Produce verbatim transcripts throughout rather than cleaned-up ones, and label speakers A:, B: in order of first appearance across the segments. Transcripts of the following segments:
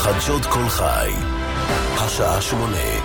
A: חדשות כל חי, השעה שמונה.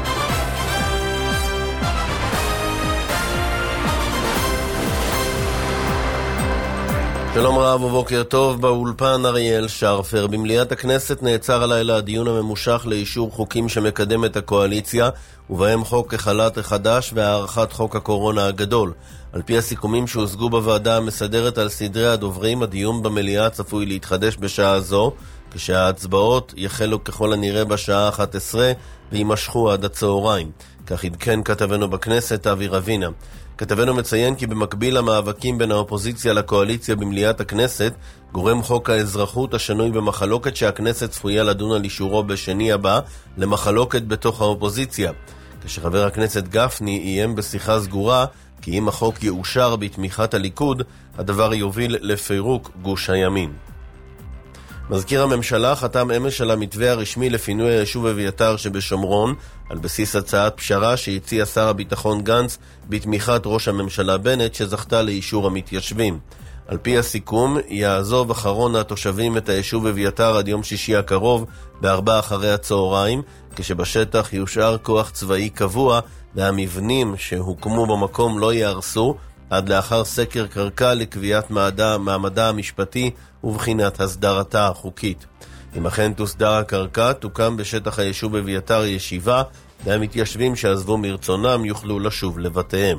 A: שלום רב ובוקר טוב, באולפן אריאל שרפר. במליאת הכנסת נעצר הלילה הדיון הממושך לאישור חוקים שמקדמת הקואליציה, ובהם חוק החל"ת החדש והארכת חוק הקורונה הגדול. על פי הסיכומים שהושגו בוועדה המסדרת על סדרי הדוברים, הדיון במליאה צפוי להתחדש בשעה זו, כשההצבעות יחלו ככל הנראה בשעה אחת עשרה וימשכו עד הצהריים. כך עדכן כתבנו בכנסת אבי רבינה. כתבנו מציין כי במקביל למאבקים בין האופוזיציה לקואליציה במליאת הכנסת, גורם חוק האזרחות השנוי במחלוקת שהכנסת צפויה לדון על אישורו בשני הבא למחלוקת בתוך האופוזיציה. כשחבר הכנסת גפני איים בשיחה סגורה כי אם החוק יאושר בתמיכת הליכוד, הדבר יוביל לפירוק גוש הימין. מזכיר הממשלה חתם אמש על המתווה הרשמי לפינוי היישוב אביתר שבשומרון, על בסיס הצעת פשרה שהציע שר הביטחון גנץ בתמיכת ראש הממשלה בנט, שזכתה לאישור המתיישבים. על פי הסיכום, יעזוב אחרון התושבים את היישוב אביתר עד יום שישי הקרוב בארבע אחרי הצהריים, כשבשטח יושאר כוח צבאי קבוע והמבנים שהוקמו במקום לא יהרסו, עד לאחר סקר קרקע לקביעת מעמדה, מעמדה המשפטי ובחינת הסדרתה החוקית. אם אכן תוסדר הקרקע, תוקם בשטח היישוב אביתר ישיבה, והמתיישבים שעזבו מרצונם יוכלו לשוב לבתיהם.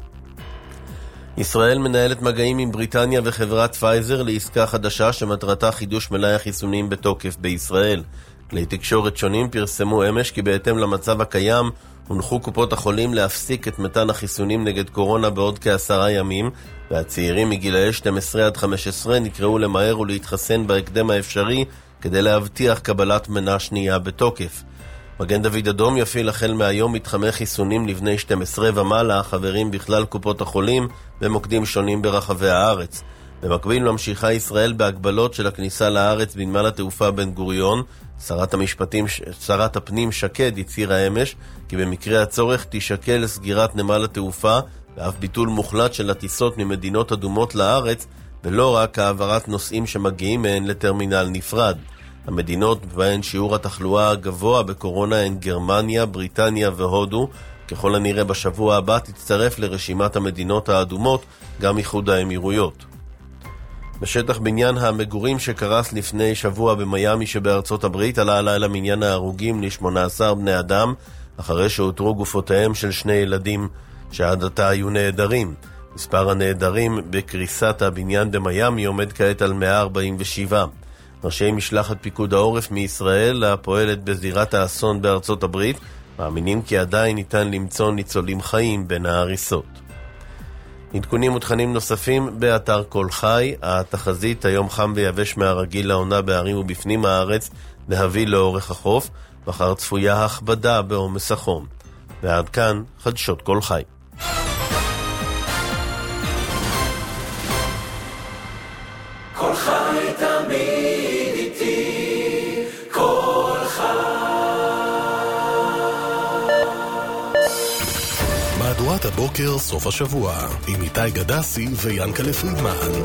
A: ישראל מנהלת מגעים עם בריטניה וחברת פייזר לעסקה חדשה שמטרתה חידוש מלאי החיסונים בתוקף בישראל. כלי תקשורת שונים פרסמו אמש כי בהתאם למצב הקיים הונחו קופות החולים להפסיק את מתן החיסונים נגד קורונה בעוד כעשרה ימים, והצעירים מגילאי שתים עשרה עד חמש עשרה נקראו למהר ולהתחסן בהקדם האפשרי כדי להבטיח קבלת מנה שנייה בתוקף. מגן דוד אדום יפעיל החל מהיום מתחמי חיסונים לבני שתים עשרה ומעלה, חברים בכלל קופות החולים במוקדים שונים ברחבי הארץ. במקביל ממשיכה ישראל בהגבלות של הכניסה לארץ בנמל התעופה בן גוריון. שרת המשפטים, שרת הפנים שקד הצהירה אמש כי במקרה הצורך תשקל סגירת נמל התעופה ואף ביטול מוחלט של הטיסות ממדינות אדומות לארץ, ולא רק העברת נוסעים שמגיעים מהן לטרמינל נפרד. המדינות בהן שיעור התחלואה הגבוה בקורונה הן גרמניה, בריטניה והודו. ככל הנראה בשבוע הבא תצטרף לרשימת המדינות האדומות גם איחוד האמירויות. בשטח בניין המגורים שקרס לפני שבוע במיימי שבארצות הברית עלה הלילה מניין ההרוגים ל-שמונה עשר בני אדם, אחרי שהותרו גופותיהם של שני ילדים שעד עתה היו נעדרים. מספר הנעדרים בקריסת הבניין במיימי עומד כעת על מאה ארבעים ושבע. ראשי משלחת פיקוד העורף מישראל הפועלת בזירת האסון בארצות הברית מאמינים כי עדיין ניתן למצוא ניצולים חיים בין ההריסות. עדכונים ותכנים נוספים באתר כל חי. התחזית: היום חם ויבש מהרגיל לעונה בערים ובפנים הארץ, להביא לאורך החוף. מחר צפויה הכבדה בעומס החום. ועד כאן חדשות כל חי.
B: כל חי תמיד איתי, כל חי.
A: מהדורת הבוקר סוף השבוע עם איתי גדסי ויאנקלה פרידמן.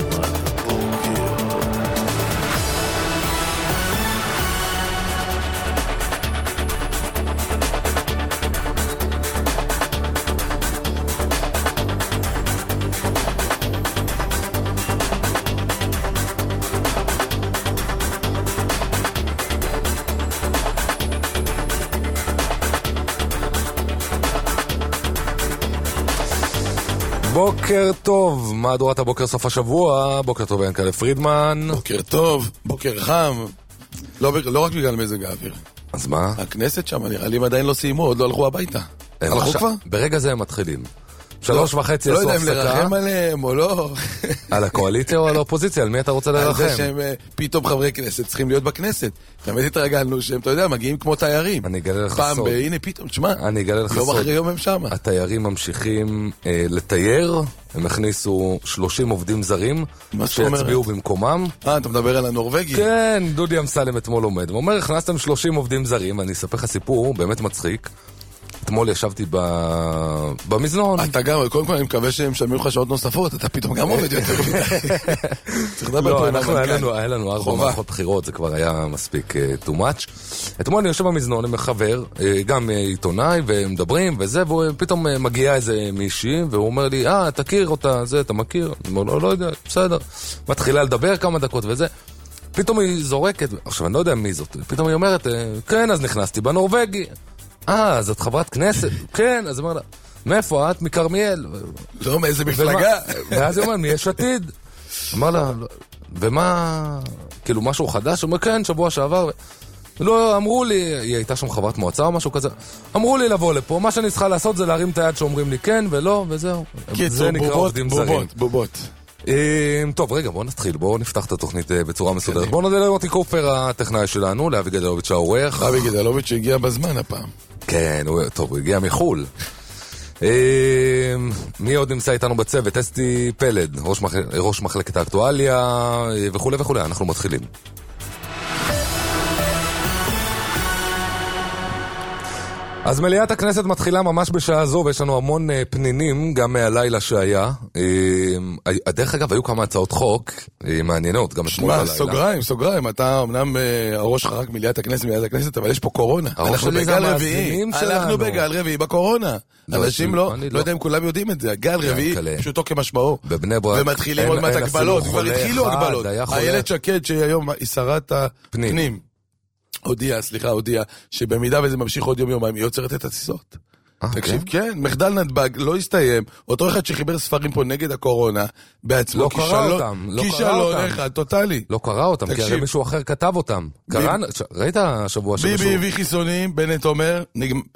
C: בוקר טוב, מהדורת הבוקר סוף השבוע. בוקר טוב יאנקלה פרידמן.
D: בוקר טוב, בוקר חם. לא, לא רק בגלל מזג האוויר.
C: אז מה?
D: הכנסת שם, נראה לי הם עדיין לא סיימו, עוד לא הלכו הביתה. הלכו כבר?
C: ברגע זה הם מתחילים. שלוש וחצי
D: לא
C: עשו
D: יודע אם
C: הפסקה.
D: לרחם עליהם או לא.
C: על הקואליציה או על האופוזיציה? על מי אתה רוצה לרחם?
D: על זה שהם פתאום חברי כנסת צריכים להיות בכנסת. באמת התרגלנו שהם, אתה יודע, מגיעים כמו תיירים.
C: אני אגלה לך
D: פעם
C: סוד.
D: הנה פתאום, תשמע,
C: אני אגלה לך
D: יום
C: סוד.
D: אחרי יום הם שם.
C: התיירים ממשיכים אה, לתייר. הם הכניסו שלושים עובדים זרים שיצביעו במקומם.
D: אה, אתה מדבר על הנורווגי?
C: כן, דודי אמסלם אתמול עומד. הוא אומר, הכנסתם שלושים עובדים זרים. אני אספר לך סיפור באמת מצחיק. אתמול ישבתי במזנון.
D: אתה גם, קודם כל אני מקווה שהם שמים לך שעות נוספות, אתה פתאום גם עובד יותר מדי.
C: לא, אנחנו, היה לנו ארבע מערכות בחירות, זה כבר היה מספיק too much. אתמול אני יושב במזנון עם חבר, גם עיתונאי, ומדברים וזה, ופתאום מגיע איזה מישהי, והוא אומר לי, אה, תכיר אותה, זה, אתה מכיר? אני אומר לו, לא יודע, בסדר. מתחילה לדבר כמה דקות וזה. פתאום היא זורקת, עכשיו אני לא יודע מי זאת, פתאום היא אומרת, כן, אז נכנסתי בנורווגי. אה, אז את חברת כנסת? כן, אז היא אומרת לה, מאיפה את? מקרמיאל.
D: לא, מאיזה מפלגה.
C: ואז היא אומרת, מיש עתיד. אמר לה, ומה, כאילו משהו חדש? הוא אומר, כן, שבוע שעבר. לא, אמרו לי, היא הייתה שם חברת מועצה או משהו כזה, אמרו לי לבוא לפה, מה שאני צריכה לעשות זה להרים את היד שאומרים לי כן ולא, וזהו.
D: קיצור, בובות, בובות, בובות.
C: טוב, רגע, בואו נתחיל, בואו נפתח את התוכנית בצורה מסודרת. בואו נודה למוטי קופר, הטכנאי שלנו, לאבי גדלוביץ' העורך.
D: אבי גדלוביץ' שהגיע בזמן הפעם.
C: כן, טוב, הוא הגיע מחול. מי עוד נמצא איתנו בצוות? אסתי פלד, ראש מחלקת האקטואליה וכו' וכו'. אנחנו מתחילים. אז מליאת הכנסת מתחילה ממש בשעה זו, ויש לנו המון uh, פנינים, גם מהלילה שהיה. Uh, דרך אגב, היו כמה הצעות חוק uh, מעניינות, גם אתמול בלילה.
D: סוגריים, סוגריים, אתה אמנם uh, הראש חרק מליאת הכנסת, מליאת הכנסת, אבל יש פה קורונה. אנחנו בגל רביעי, אנחנו בגל רביעי בקורונה. אנשים לא, לא יודע אם כולם יודעים את זה, גל רביעי, פשוטו כמשמעו.
C: בבני ברק.
D: ומתחילים עוד מעט הגבלות, כבר התחילו הגבלות. איילת שקד, שהיום היא שרת הפנים. הודיע, סליחה, הודיע, שבמידה וזה ממשיך עוד יום יומיים, היא יוצרת את הטיסות. תקשיב, כן, מחדל נתב"ג לא הסתיים, אותו אחד שחיבר ספרים פה נגד הקורונה, בעצמו,
C: לא קרא אותם, לא קרא אותם.
D: אחד, טוטלי.
C: לא קרא אותם, כי הרי מישהו אחר כתב אותם. ראית השבוע שמשהו?
D: ביבי הביא חיסונים, בנט אומר,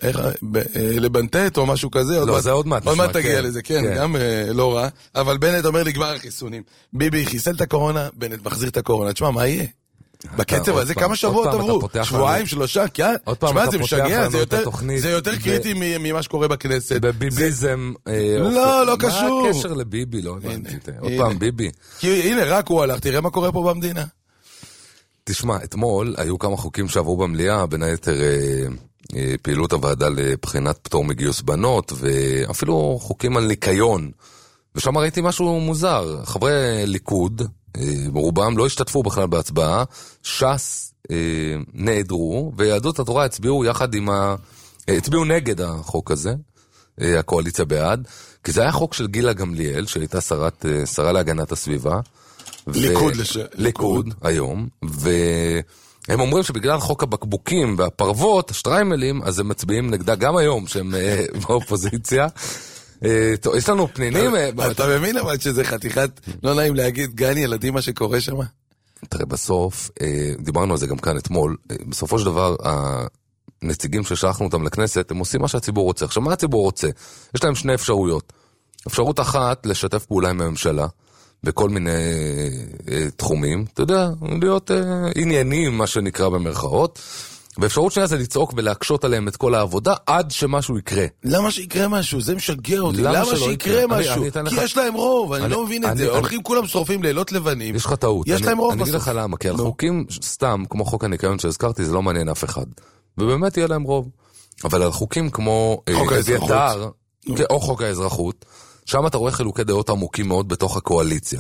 D: לבנטט או משהו כזה.
C: לא, זה עוד מעט.
D: עוד מעט תגיע לזה, כן, גם לא רע, אבל בנט אומר נגמר החיסונים. ביבי חיסל את הקורונה, בנט מחזיר את הקורונה. תשמע, מה יהיה? בקצב הזה כמה שבועות עברו, שבועיים, שלושה, כן? שמע, זה משגע, זה יותר קריטי ממה שקורה בכנסת.
C: בביביזם.
D: לא, לא קשור.
C: מה הקשר לביבי? לא הבנתי. עוד פעם, ביבי.
D: כי הנה, רק הוא הלך, תראה מה קורה פה במדינה.
C: תשמע, אתמול היו כמה חוקים שעברו במליאה, בין היתר פעילות הוועדה לבחינת פטור מגיוס בנות, ואפילו חוקים על ניקיון. ושם ראיתי משהו מוזר. חברי ליכוד, רובם לא השתתפו בכלל בהצבעה, ש"ס אה, נעדרו, ויהדות התורה הצביעו יחד עם ה... הצביעו נגד החוק הזה, אה, הקואליציה בעד, כי זה היה חוק של גילה גמליאל, שהייתה שרת, אה, שרה להגנת הסביבה.
D: ליכוד ו... לש...
C: ליכוד, היום, והם אומרים שבגלל חוק הבקבוקים והפרוות, השטריימלים, אז הם מצביעים נגדה גם היום, שהם אה, באופוזיציה. יש לנו פנינים.
D: אתה מבין אבל שזה חתיכת, לא נעים להגיד, גן ילדים מה שקורה שם?
C: תראה, בסוף, דיברנו על זה גם כאן אתמול, בסופו של דבר, הנציגים ששלחנו אותם לכנסת, הם עושים מה שהציבור רוצה. עכשיו, מה הציבור רוצה? יש להם שני אפשרויות. אפשרות אחת, לשתף פעולה עם הממשלה, בכל מיני תחומים, אתה יודע, להיות עניינים, מה שנקרא במרכאות, ואפשרות שנייה זה לצעוק ולהקשות עליהם את כל העבודה עד שמשהו יקרה.
D: למה שיקרה משהו? זה משגע אותי. למה שיקרה משהו? כי יש להם רוב, אני לא מבין את זה. הולכים כולם שורפים לילות לבנים.
C: יש לך טעות.
D: יש להם רוב
C: בסוף. אני אגיד לך למה, כי על חוקים סתם, כמו חוק הניקיון שהזכרתי, זה לא מעניין אף אחד. ובאמת יהיה להם רוב. אבל על חוקים כמו
D: חוק האזרחות,
C: או חוק האזרחות, שם אתה רואה חילוקי דעות עמוקים מאוד בתוך הקואליציה.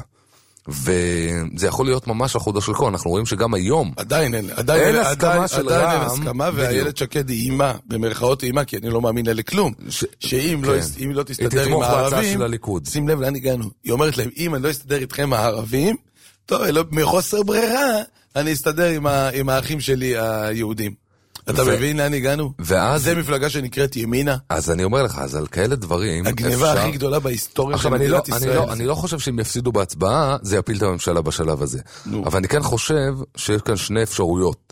C: וזה יכול להיות ממש החודש של כה, אנחנו רואים שגם היום
D: עדיין אין, עדיין אין הסכמה של רע"מ, עדיין אין הסכמה, והילד שקד היא אימה, במרכאות אימה, כי אני לא מאמין לה לכלום, שאם לא תסתדר עם הערבים, שים לב לאן הגענו, היא אומרת להם, אם אני לא אסתדר איתכם הערבים, טוב, מחוסר ברירה, אני אסתדר עם האחים שלי היהודים. אתה מבין לאן הגענו? זה מפלגה שנקראת ימינה.
C: אז אני אומר לך, אז על כאלה דברים
D: הגניבה הכי גדולה בהיסטוריה של מדינת ישראל.
C: אני לא חושב שאם יפסידו בהצבעה, זה יפיל את הממשלה בשלב הזה. אבל אני כן חושב שיש כאן שני אפשרויות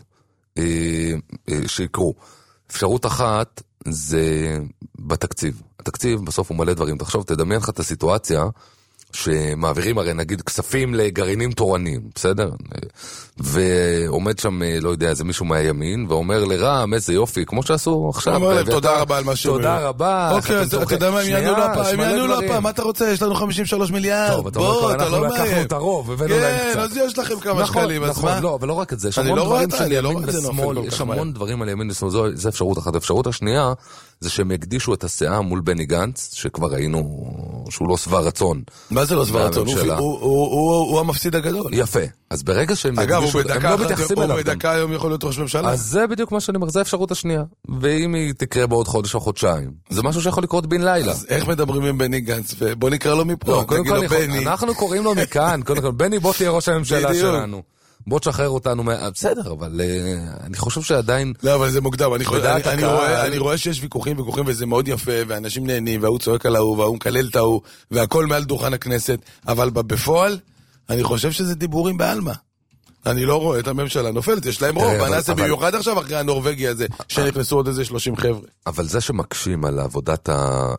C: שיקרו. אפשרות אחת זה בתקציב. התקציב בסוף הוא מלא דברים. תחשוב, תדמיין לך את הסיטואציה שמעבירים הרי נגיד כספים לגרעינים תורניים, בסדר? ועומד שם, לא יודע, איזה מישהו מהימין, ואומר לרע"מ, איזה יופי, כמו שעשו עכשיו.
D: אומר להם, תודה רבה על מה שהוא.
C: תודה רבה.
D: אוקיי, אתה יודע מה, הם יענו לו הפעם, הם יענו לו הפעם, מה אתה רוצה? יש לנו חמישים ושלושה מיליארד. בוא, אתה לא מאיים.
C: אנחנו לקחנו את הרוב, הבאנו להם קצת.
D: כן, אז יש לכם כמה שקלים, אז מה?
C: לא, אבל לא רק את זה, יש המון דברים של ימין ושמאל, יש המון דברים על ימין ושמאל, זה אפשרות אחת. האפשרות השנייה, זה שהם הקדישו את הסאה מול בני גנץ, שכבר ראינו שהוא לא שבע רצון.
D: מה זה לא שבע רצון? הוא המפסיד הגדול.
C: יפה. אז ברגע שהם הקדישו, הם לא מתייחסים אליו.
D: הוא בדקה היום יכול להיות ראש ממשלה.
C: אז זה בדיוק מה שאני אומר, זה האפשרות השנייה. ואם היא תקרה בעוד חודש או חודשיים, זה משהו שיכול לקרות בן לילה.
D: אז איך מדברים עם בני גנץ? בוא נקרא לו מפה.
C: אנחנו קוראים לו מכאן. בני, בוא תהיה ראש הממשלה שלנו. בוא תשחרר אותנו, בסדר, אבל אני חושב שעדיין...
D: לא, אבל זה מוקדם, אני רואה שיש ויכוחים ויכוחים, וזה מאוד יפה, ואנשים נהנים, והוא צועק על ההוא, והוא מקלל את ההוא, והכל מעל דוכן הכנסת, אבל בפועל, אני חושב שזה דיבורים בעלמא. אני לא רואה את הממשלה נופלת, יש להם רוב, נעשה במיוחד עכשיו אחרי הנורווגי הזה, שנכנסו עוד איזה שלושים חבר'ה.
C: אבל זה שמקשים על עבודת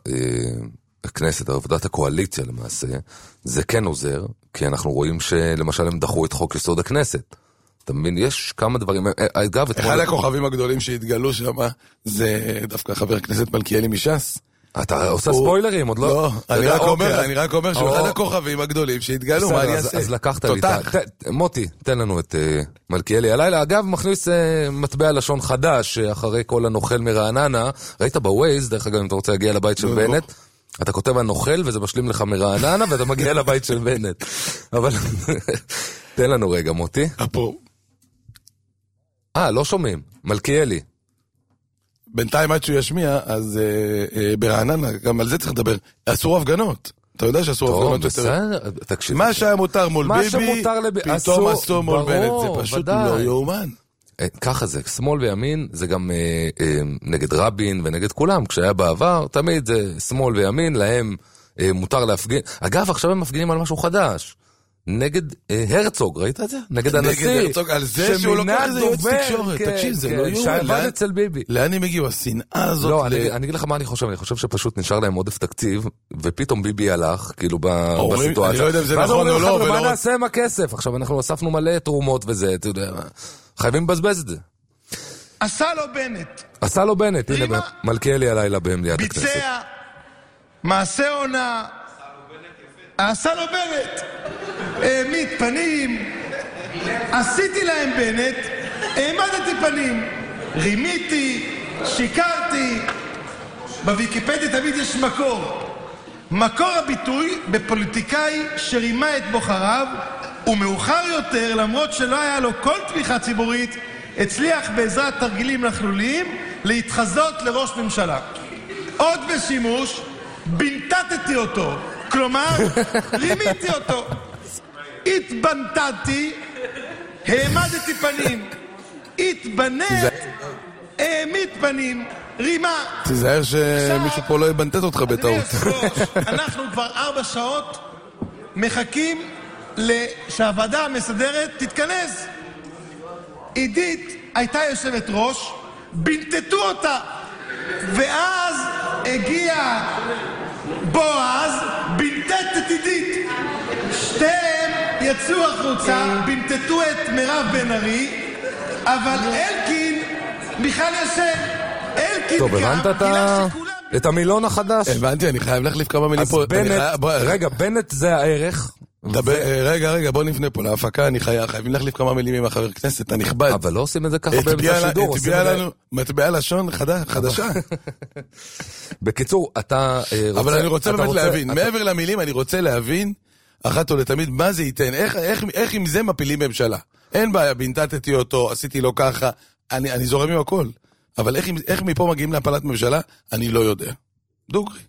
C: הכנסת, עבודת הקואליציה למעשה, זה כן עוזר, כי אנחנו רואים שלמשל הם דחו את חוק יסוד הכנסת. אתה מבין, יש כמה דברים, אגב...
D: אחד הכוכבים הגדולים שהתגלו שם, זה דווקא חבר הכנסת מלכיאלי מש"ס.
C: אתה עושה ספוילרים, עוד לא...
D: לא, אני רק אומר, אני רק אומר שהוא אחד הכוכבים הגדולים שהתגלו, מה אני אעשה?
C: אז לקחת לי... מוטי, תן לנו את מלכיאלי הלילה. אגב, מכניס מטבע לשון חדש, אחרי כל הנוכל מרעננה. ראית בווייז, דרך אגב, אם אתה רוצה להגיע לבית של בנט, אתה כותב הנוכל, וזה משלים לך מרעננה, ואתה מגיע לבית של בנט. אבל תן לנו רגע, מוטי.
D: אפו.
C: אה, לא שומעים. מלכיאלי.
D: בינתיים עד שהוא ישמיע, אז ברעננה, גם על זה צריך לדבר. אסור הפגנות. אתה יודע שאסור הפגנות יותר. מה שהיה מותר מול ביבי, פתאום אסור מול בנט. זה פשוט לא יאומן.
C: ככה זה, שמאל וימין, זה גם אה, אה, נגד רבין ונגד כולם, כשהיה בעבר, תמיד זה שמאל וימין, להם אה, מותר להפגין. אגב, עכשיו הם מפגינים על משהו חדש, נגד אה, הרצוג, ראית את זה? נגד הנשיא.
D: נגד הרצוג, על זה שהוא לוקח איזה יועץ תקשורת, כן, תקשיב, זה כן, לא יאומן.
C: שעבד אצל ביבי.
D: לאן הם הגיעו? השנאה הזאת?
C: לא, ל... אני, אני אגיד לך מה אני חושב, אני חושב שפשוט נשאר להם עודף תקציב, ופתאום ביבי הלך, כאילו בסיטואציה.
D: אני לא יודע אם זה נכון או לא.
C: מה נעשה עם הכסף? עכשיו אנחנו אספנו מלא תרומות וזה, אתה יודע, חייבים לבזבז את זה.
D: עשה לו בנט.
C: עשה לו בנט, הנה מלכיאלי הלילה במליאת הכנסת.
D: ביצע מעשה עונה. עשה לו בנט. העמיד פנים. עשיתי להם בנט. העמדתי פנים. רימיתי. שיקרתי. בוויקיפדיה תמיד יש מקור. מקור הביטוי בפוליטיקאי שרימה את בוחריו, ומאוחר יותר, למרות שלא היה לו כל תמיכה ציבורית, הצליח בעזרת תרגילים נכלוליים להתחזות לראש ממשלה. עוד בשימוש, בנטטתי אותו, כלומר, רימיתי אותו. התבנטתי, העמדתי פנים. התבנט, העמיד פנים, רימה. תיזהר שמישהו פה לא יבנטט אותך בטעות.
B: אנחנו כבר ארבע שעות מחכים שהוועדה המסדרת תתכנס. עידית הייתה יושבת ראש, בנטטו אותה, ואז הגיע בועז, בנטט את עידית. שתיהם יצאו החוצה, בנטטו את מירב בן ארי, אבל אלקין בכלל ישן. אלקין
C: טוב, הבנת את המילון החדש?
D: הבנתי, אני חייב להחליף כמה מילים פה.
C: רגע, בנט זה הערך.
D: רגע, רגע, בוא נפנה פה להפקה, אני חייבים להחליף כמה מילים עם החבר כנסת הנכבד.
C: אבל לא עושים את זה ככה באמצע שידור.
D: תביע לנו, מטבע לשון חדשה.
C: בקיצור, אתה רוצה...
D: אבל אני רוצה באמת להבין, מעבר למילים, אני רוצה להבין, אחת או לתמיד, מה זה ייתן, איך עם זה מפילים ממשלה. אין בעיה, בנטטתי אותו, עשיתי לו ככה, אני זורם עם הכל. אבל איך מפה מגיעים להפלת ממשלה, אני לא יודע. דוגרי.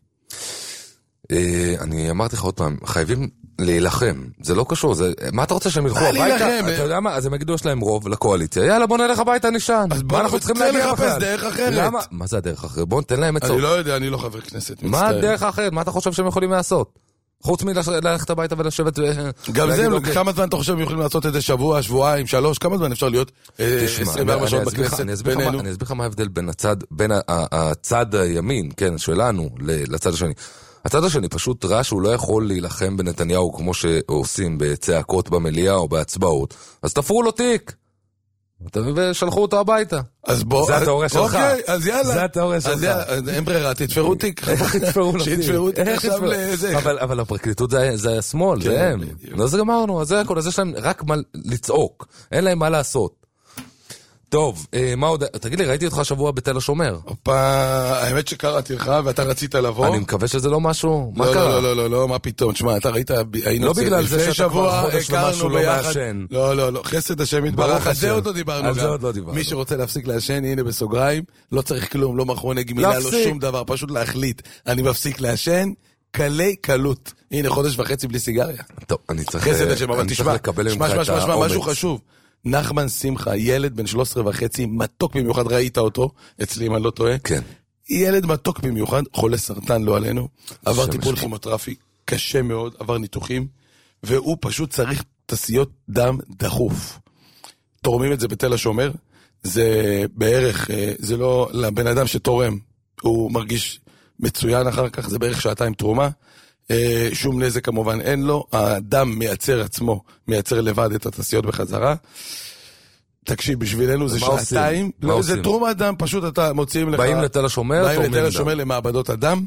C: אני אמרתי לך עוד פעם, חייבים להילחם, זה לא קשור, מה אתה רוצה שהם ילכו הביתה? אתה יודע מה, אז הם יגידו יש להם רוב לקואליציה, יאללה בוא נלך הביתה נשען.
D: אז בוא אנחנו צריכים לחפש דרך אחרת.
C: מה זה הדרך אחרת? בוא נתן להם עצות.
D: אני לא יודע, אני לא חבר כנסת.
C: מה הדרך האחרת? מה אתה חושב שהם יכולים לעשות? חוץ מללכת הביתה ולשבת...
D: גם זה, כמה זמן אתה חושב הם יכולים לעשות את זה? שבוע, שבועיים, שלוש? כמה זמן אפשר להיות עשרים וארבע שעות בכנסת בינינו?
C: אני אסביר לך מה ההבדל בין הצד, בין הצד הימין, כן, שלנו, לצד השני. הצד השני פשוט ראה שהוא לא יכול להילחם בנתניהו כמו שעושים בצעקות במליאה או בהצבעות, אז תפרו לו תיק. ושלחו אותו הביתה.
D: אז בוא...
C: זה התיאוריה שלך.
D: אוקיי, אז יאללה.
C: זה התיאוריה שלך.
D: אין ברירה, תתפרו תיק.
C: תתפרו לו תיק.
D: שיתפרו תיק עכשיו לזה.
C: אבל הפרקליטות זה השמאל, זה הם. אז גמרנו, אז זה הכל, אז יש להם רק מה לצעוק. אין להם מה לעשות. טוב, מה עוד? תגיד לי, ראיתי אותך שבוע בתל השומר.
D: האמת שקראתי לך ואתה רצית לבוא.
C: אני מקווה שזה לא משהו. מה
D: קרה?
C: לא,
D: לא, לא, לא, מה פתאום. תשמע, אתה ראית,
C: לא בגלל זה שאתה כבר חודש ומשהו לא מעשן.
D: לא, לא, לא, חסד השם יתברך, על זה עוד לא דיברנו.
C: על זה עוד לא דיברנו.
D: מי שרוצה להפסיק לעשן, הנה בסוגריים, לא צריך כלום, לא מכרוני גמילה, לא שום דבר, פשוט להחליט. אני מפסיק לעשן, קלי קלות. הנה, חודש וחצי בלי סיגריה.
C: טוב, אני צריך לקבל ממך את האומץ.
D: נחמן שמחה, ילד בן שלוש עשרה וחצי, מתוק במיוחד, ראית אותו, אצלי אם אני לא טועה.
C: כן.
D: ילד מתוק במיוחד, חולה סרטן לא עלינו, עבר טיפול כימותרפי קשה מאוד, עבר ניתוחים, והוא פשוט צריך תסיות דם דחוף. תורמים את זה בתל השומר, זה בערך, זה לא לבן אדם שתורם, הוא מרגיש מצוין אחר כך, זה בערך שעתיים תרומה, שום נזק כמובן אין לו, הדם מייצר עצמו, מייצר לבד את התסיות בחזרה. תקשיב, בשבילנו זה שעתיים, זה תרומת דם, פשוט אתה מוציאים לך,
C: באים לתל השומר,
D: באים לתל השומר למעבדות הדם,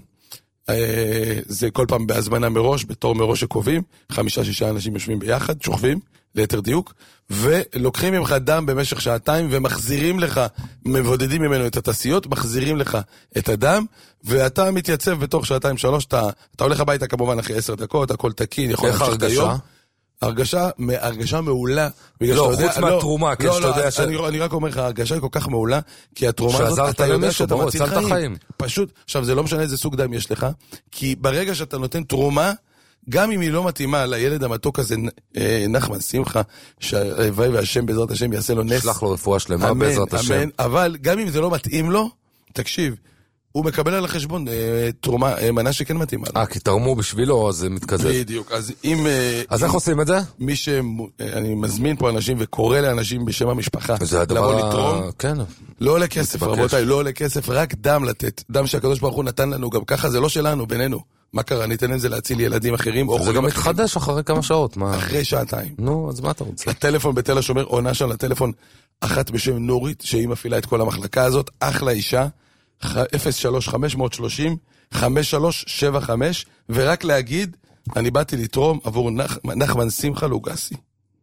D: זה כל פעם בהזמנה מראש, בתור מראש שקובעים, חמישה שישה אנשים יושבים ביחד, שוכבים, ליתר דיוק, ולוקחים ממך דם במשך שעתיים, ומחזירים לך, מבודדים ממנו את התסיות, מחזירים לך את הדם, ואתה מתייצב בתוך שעתיים שלוש, אתה, אתה הולך הביתה כמובן אחרי עשר דקות, הכל תקין, יכול להמשיך את היום. הרגשה, הרגשה מעולה.
C: לא, חוץ מהתרומה, כי שאתה יודע ש...
D: אני רק אומר לך, הרגשה היא כל כך מעולה, כי התרומה הזאת,
C: אתה יודע שאתה מציל חיים.
D: פשוט, עכשיו זה לא משנה איזה סוג דם יש לך, כי ברגע שאתה נותן תרומה, גם אם היא לא מתאימה לילד המתוק הזה, נחמן שמחה, שהלוואי והשם בעזרת השם יעשה לו נס.
C: שלח לו רפואה שלמה בעזרת השם. אמן,
D: אבל גם אם זה לא מתאים לו, תקשיב, הוא מקבל על החשבון תרומה, מנה שכן מתאימה.
C: אה, כי תרמו בשבילו, אז זה מתקזז.
D: בדיוק, אז אם...
C: אז איך עושים את זה?
D: מי ש... אני מזמין פה אנשים וקורא לאנשים בשם המשפחה.
C: זה הדבר... כן.
D: לא עולה כסף, רבותיי, לא עולה כסף, רק דם לתת. דם שהקדוש ברוך הוא נתן לנו, גם ככה זה לא שלנו, בינינו. מה קרה? ניתן את זה להציל ילדים אחרים.
C: זה גם מתחדש אחרי כמה שעות.
D: אחרי שעתיים.
C: נו, אז מה אתה רוצה?
D: הטלפון בתל השומר, עונה שם לטלפון אחת בשם נורית, שהיא מפעילה את כל המחלקה הזאת, אחלה אישה, אפס שלוש חמש שלוש שלוש חמש שלוש שבע חמש, ורק להגיד, אני באתי לתרום עבור נחמן שמחה לוגסי.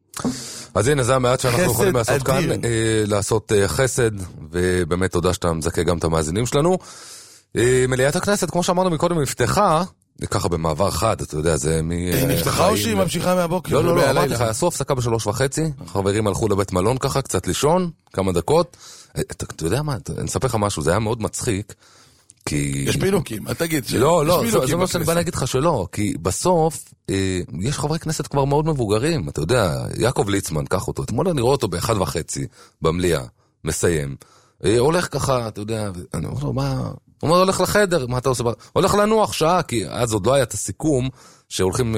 C: אז הנה, זה המעט שאנחנו יכולים לעשות כאן, לעשות חסד, ובאמת תודה שאתה מזכה גם את המאזינים שלנו. מליאת הכנסת, כמו שאמרנו מקודם, נפתחה, ככה במעבר חד, אתה יודע, זה מ...
D: היא נפתחה או שהיא ממשיכה מהבוקר?
C: לא, לא, לא, אמרתי לך, עשו הפסקה בשלוש וחצי, החברים הלכו לבית מלון ככה, קצת לישון, כמה דקות, אתה יודע מה, אני אספר לך משהו, זה היה מאוד מצחיק, כי...
D: יש פינוקים, אל תגיד.
C: לא, לא, זה מה שאני בא להגיד לך שלא, כי בסוף, יש חברי כנסת כבר מאוד מבוגרים, אתה יודע, יעקב ליצמן, קח אותו, אתמול אני רואה אותו באחד וחצי, במליאה, מסיים, הולך ככה, אתה יודע, אני אומר לו, מה... הוא אומר, הולך לחדר, מה אתה עושה? הולך לנוח שעה, כי אז עוד לא היה את הסיכום, שהולכים,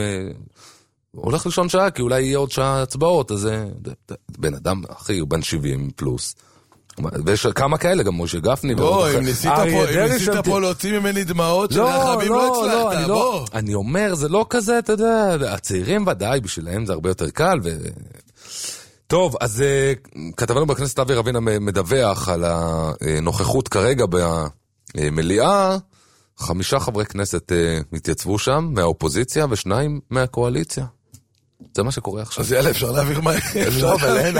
C: הולך לישון שעה, כי אולי יהיה עוד שעה הצבעות, אז בן אדם, אחי, הוא בן שבעים פלוס. ויש כמה כאלה, גם משה גפני.
D: בוא, אם ניסית פה להוציא ממני דמעות, שרחמים לא הצלחת, בוא.
C: אני אומר, זה לא כזה, אתה יודע, הצעירים ודאי, בשבילהם זה הרבה יותר קל, ו... טוב, אז כתבנו בכנסת אבי רבינה מדווח על הנוכחות כרגע במליאה, חמישה חברי כנסת התייצבו שם, מהאופוזיציה ושניים מהקואליציה. זה מה שקורה עכשיו.
D: אז יאללה, אפשר להעביר מהר.
C: לא, אבל אין.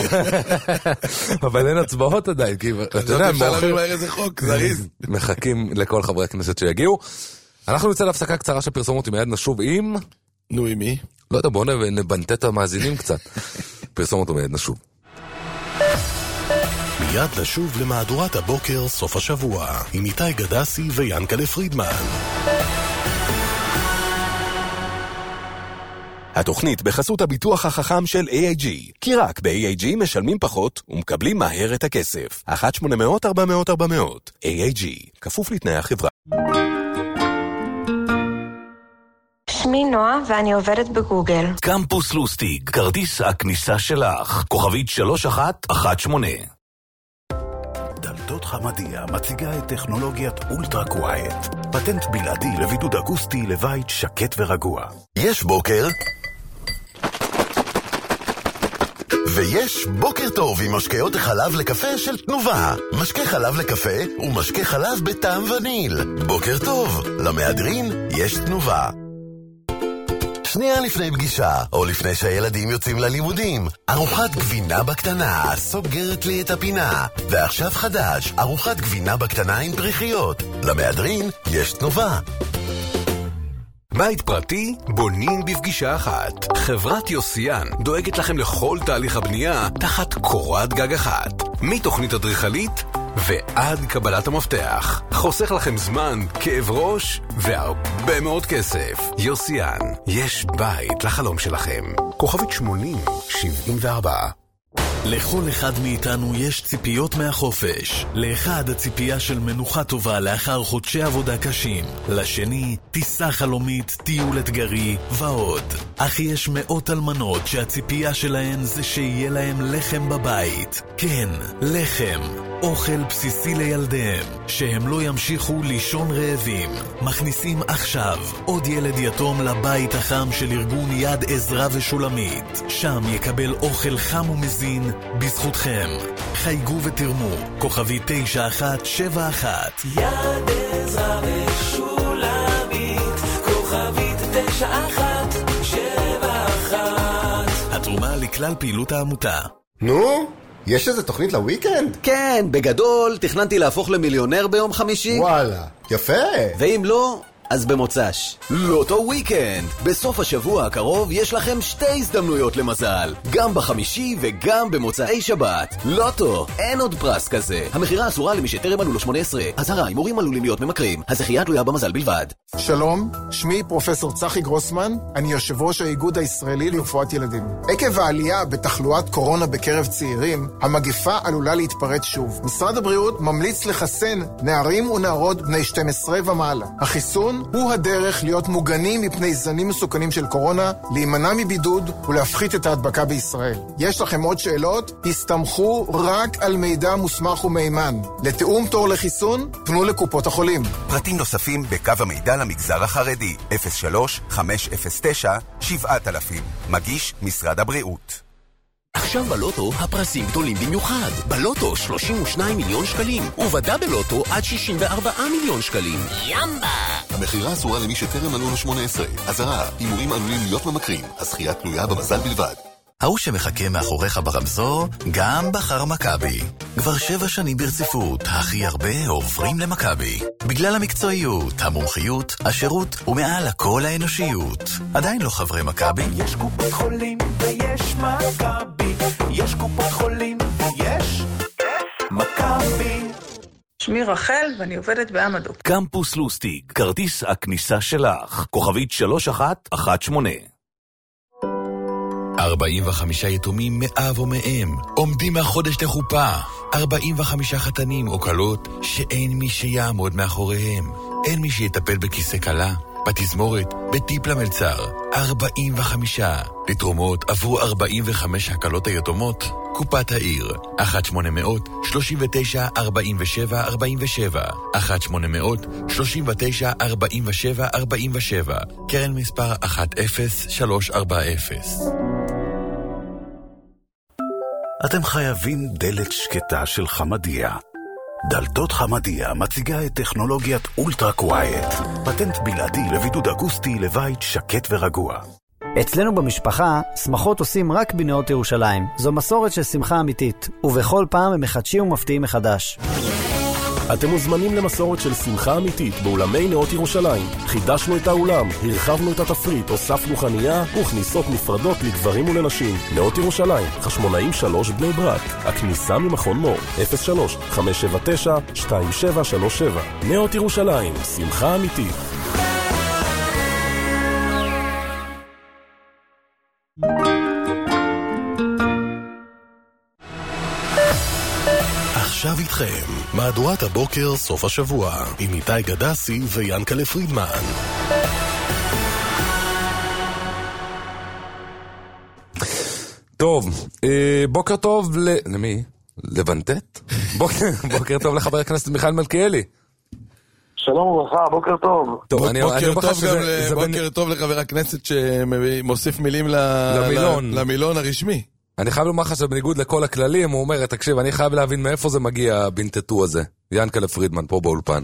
C: אבל אין הצבעות עדיין, כי אתה יודע,
D: אפשר להעביר מהר איזה חוק, זריז.
C: מחכים לכל חברי הכנסת שיגיעו. אנחנו נצא להפסקה קצרה של פרסומות, מיד נשוב עם...
D: נו, עם מי?
C: לא יודע, בואו נבנתה את המאזינים קצת. פרסומות ומיד נשוב.
E: מיד נשוב למהדורת הבוקר סוף השבוע, עם איתי גדסי וינקלה פרידמן. התוכנית בחסות הביטוח החכם של איי איי ג'י, כי רק ב-איי איי ג'י משלמים פחות ומקבלים מהר את הכסף. אחת שמונה מאות ארבע מאות ארבע מאות. איי איי ג'י, כפוף לתנאי החברה.
F: שמי נועה ואני עובדת בגוגל.
E: קמפוס לוסטיג, כרטיס הכניסה שלך, כוכבית שלוש אחת אחת שמונה.
G: דלתות חמדיה מציגה את טכנולוגיית אולטרה קווייט. פטנט בלעדי לבידוד אקוסטי לבית שקט ורגוע. יש בוקר ויש בוקר טוב עם משקאות החלב לקפה של תנובה. משקה חלב לקפה ומשקה חלב בטעם וניל. בוקר טוב, למהדרין יש תנובה. שנייה לפני פגישה, או לפני שהילדים יוצאים ללימודים, ארוחת גבינה בקטנה סוגרת לי את הפינה. ועכשיו חדש, ארוחת גבינה בקטנה עם פריחיות. למהדרין יש תנובה.
E: בית פרטי בונים בפגישה אחת. חברת יוסיאן דואגת לכם לכל תהליך הבנייה תחת קורת גג אחת. מתוכנית אדריכלית ועד קבלת המפתח. חוסך לכם זמן, כאב ראש והרבה מאוד כסף. יוסיאן, יש בית לחלום שלכם. כוכבית שמונים שבעים וארבע. לכל אחד מאיתנו יש ציפיות מהחופש. לאחד הציפייה של מנוחה טובה לאחר חודשי עבודה קשים. לשני, טיסה חלומית, טיול אתגרי ועוד. אך יש מאות אלמנות שהציפייה שלהן זה שיהיה להם לחם בבית. כן, לחם. אוכל בסיסי לילדיהם, שהם לא ימשיכו לישון רעבים. מכניסים עכשיו עוד ילד יתום לבית החם של ארגון יד עזרה ושולמית. שם יקבל אוכל חם ומזין בזכותכם. חייגו ותרמו, כוכבי תשע אחת שבע אחת.
H: יד עזרה ושולמית, כוכבית תשע אחת שבע אחת.
E: התרומה לכלל פעילות העמותה.
I: נו? יש איזה תוכנית לוויקנד?
J: כן, בגדול תכננתי להפוך למיליונר ביום חמישי.
I: וואלה, יפה.
J: ואם לא, אז במוצ"ש. לוטו וויקנד. בסוף השבוע הקרוב יש לכם שתי הזדמנויות למזל. גם בחמישי וגם במוצאי שבת. לוטו, אין עוד פרס כזה. המחירה אסורה למי שטרם מלאו לו שמונה עשרה. אזהרה, הימורים עלולים להיות ממכרים. הזכייה תלויה במזל בלבד.
K: שלום, שמי פרופסור צחי גרוסמן. אני יושב ראש האיגוד הישראלי לרפואת ילדים. עקב העלייה בתחלואת קורונה בקרב צעירים, המגפה עלולה להתפרץ שוב. משרד הבריאות ממליץ לחסן נערים ונערות בני שתים עשרה ומעלה. החיסון הוא הדרך להיות מוגנים מפני זנים מסוכנים של קורונה, להימנע מבידוד ולהפחית את ההדבקה בישראל. יש לכם עוד שאלות? הסתמכו רק על מידע מוסמך ומהימן. לתיאום תור לחיסון, פנו לקופות החולים.
G: פרטים נוספים בקו המידע למגזר החרדי, אפס שלוש חמש אפס תשע שבע אלף. מגיש משרד הבריאות.
E: עכשיו בלוטו הפרסים גדולים במיוחד. בלוטו שלושים ושניים מיליון שקלים, ובדאבל לוטו עד שישים וארבעה מיליון שקלים.
H: ימבה!
L: המחירה אסורה למי שטרם מלאו לו שמונה עשרה. אזהרה, הימורים עלולים להיות ממכרים. הזכייה תלויה במזל בלבד.
E: ההוא שמחכה מאחוריך ברמזור גם בחר מכבי. כבר שבע שנים ברציפות, הכי הרבה עוברים למכבי. בגלל המקצועיות, המומחיות, השירות ומעל הכל האנושיות. עדיין לא חברי מכבי?
H: יש קופת חולים ויש מכבי. יש קופת חולים ויש מכבי.
M: שמי רחל ואני עובדת בעמדו.
E: קמפוס לוסטיג, כרטיס הכניסה שלך. כוכבית שלוש אחת אחת שמונה. ארבעים וחמישה יתומים מאב ומאם עומדים מהחודש לחופה. ארבעים וחמישה חתנים או קלות שאין מי שיעמוד מאחוריהם. אין מי שיטפל בכיסא קלה, בתזמורת, בטיפ למלצר. ארבעים וחמישה. לתרומות עבור ארבעים וחמש הקלות היתומות, קופת העיר. אחת שמונה מאות שלושים ותשע ארבעים ושבע ארבעים ושבע. אחת שמונה מאות שלושים ותשע ארבעים ושבע ארבעים ושבע. קרן מספר אחת אפס שלוש ארבע אפס.
G: אתם חייבים דלת שקטה של חמדיה. דלתות חמדיה מציגה את טכנולוגיית אולטרה קווייט. פטנט בלעדי לבידוד אקוסטי לבית שקט ורגוע.
N: אצלנו במשפחה, שמחות עושים רק בנאות ירושלים. זו מסורת של שמחה אמיתית, ובכל פעם הם מחדשים ומפתיעים מחדש.
O: אתם מוזמנים למסורת של שמחה אמיתית באולמי נאות ירושלים. חידשנו את האולם, הרחבנו את התפריט, הוספנו חנייה וכניסות נפרדות לגברים ולנשים. נאות ירושלים, חשמונאים שלוש בני ברק. הכניסה ממכון מור, אפס שלוש חמש שבע תשע שתיים שבע שלוש שבע. נאות ירושלים, שמחה אמיתית.
E: עכשיו איתכם, מהדורת הבוקר סוף השבוע, עם איתי גדסי וינקלה פרידמן.
C: טוב, אה, בוקר טוב ל... למי? לבנטט? בוקר טוב לחבר הכנסת מיכאל מלכיאלי.
P: שלום וברכה, בוקר טוב.
C: טוב, אני
D: בוקר טוב גם בוקר טוב לחבר הכנסת שמוסיף מילים למילון הרשמי.
C: אני חייב לומר לך שבניגוד לכל הכללים, הוא אומר, תקשיב, אני חייב להבין מאיפה זה מגיע הבינטטו הזה. ינקלה פרידמן פה באולפן.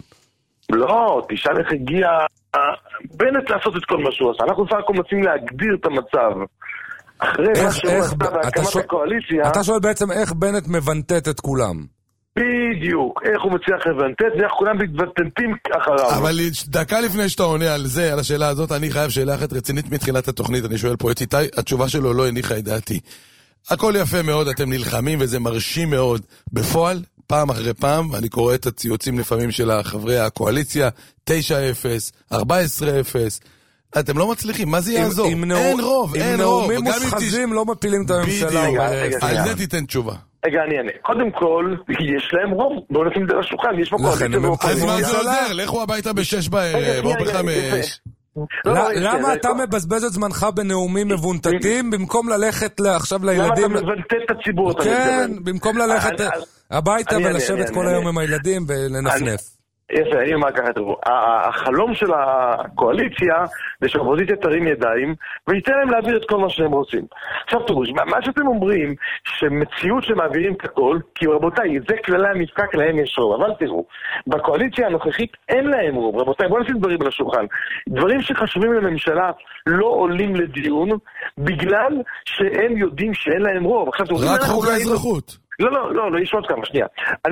P: לא, תשאל איך הגיע בנט לעשות את כל מה שהוא עשה. אנחנו סך הכל מנסים להגדיר את המצב. אחרי מה שהוא עשה בהקמת הקואליציה...
C: אתה שואל בעצם איך בנט מבנטט את כולם.
P: בדיוק, איך הוא מצליח לבנטט, ואיך כולם מתבנטטים אחריו.
D: אבל דקה לפני שאתה עונה על זה, על השאלה הזאת, אני חייב שאלה אחת רצינית מתחילת התוכנית. אני שואל פה את איתי, התשובה שלו לא הניחה את דעתי. הכל יפה מאוד, אתם נלחמים וזה מרשים מאוד. בפועל, פעם אחרי פעם, אני קורא את הציוצים לפעמים של חברי הקואליציה, תשע אפס, ארבע עשרה אפס. אתם לא מצליחים, מה זה יעזור? אין רוב, אין רוב.
C: עם נאומים מושחזים לא מפילים את הממשלה.
D: על זה תיתן תשובה.
P: רגע, אני אענה. קודם כל, יש להם רוב. בואו נשים את זה לשולחן, יש פה קואליציה.
D: אז מה זה עוזר? לכו הביתה בשש בערב, או בחמש.
C: למה אתה מבזבז את זמנך בנאומים מבונטטים במקום ללכת עכשיו לילדים?
P: למה אתה מבנטט את הציבור?
C: כן, במקום ללכת הביתה ולשבת כל היום עם הילדים ולנפנף.
P: יפה, אני אומר ככה, תראו, החלום של הקואליציה זה שהאופוזיציה תרים ידיים וייתן להם להעביר את כל מה שהם רוצים. עכשיו תראו, מה שאתם אומרים שמציאות שמעבירים את הכל, כי רבותיי, זה כללי המשחק, להם יש רוב, אבל תראו, בקואליציה הנוכחית אין להם רוב, רבותיי, בואו נשים דברים על השולחן. דברים שחשובים לממשלה לא עולים לדיון בגלל שהם יודעים שאין להם רוב.
D: רק חוק האזרחות.
P: לא, לא, לא, לא, יש עוד כמה, שנייה.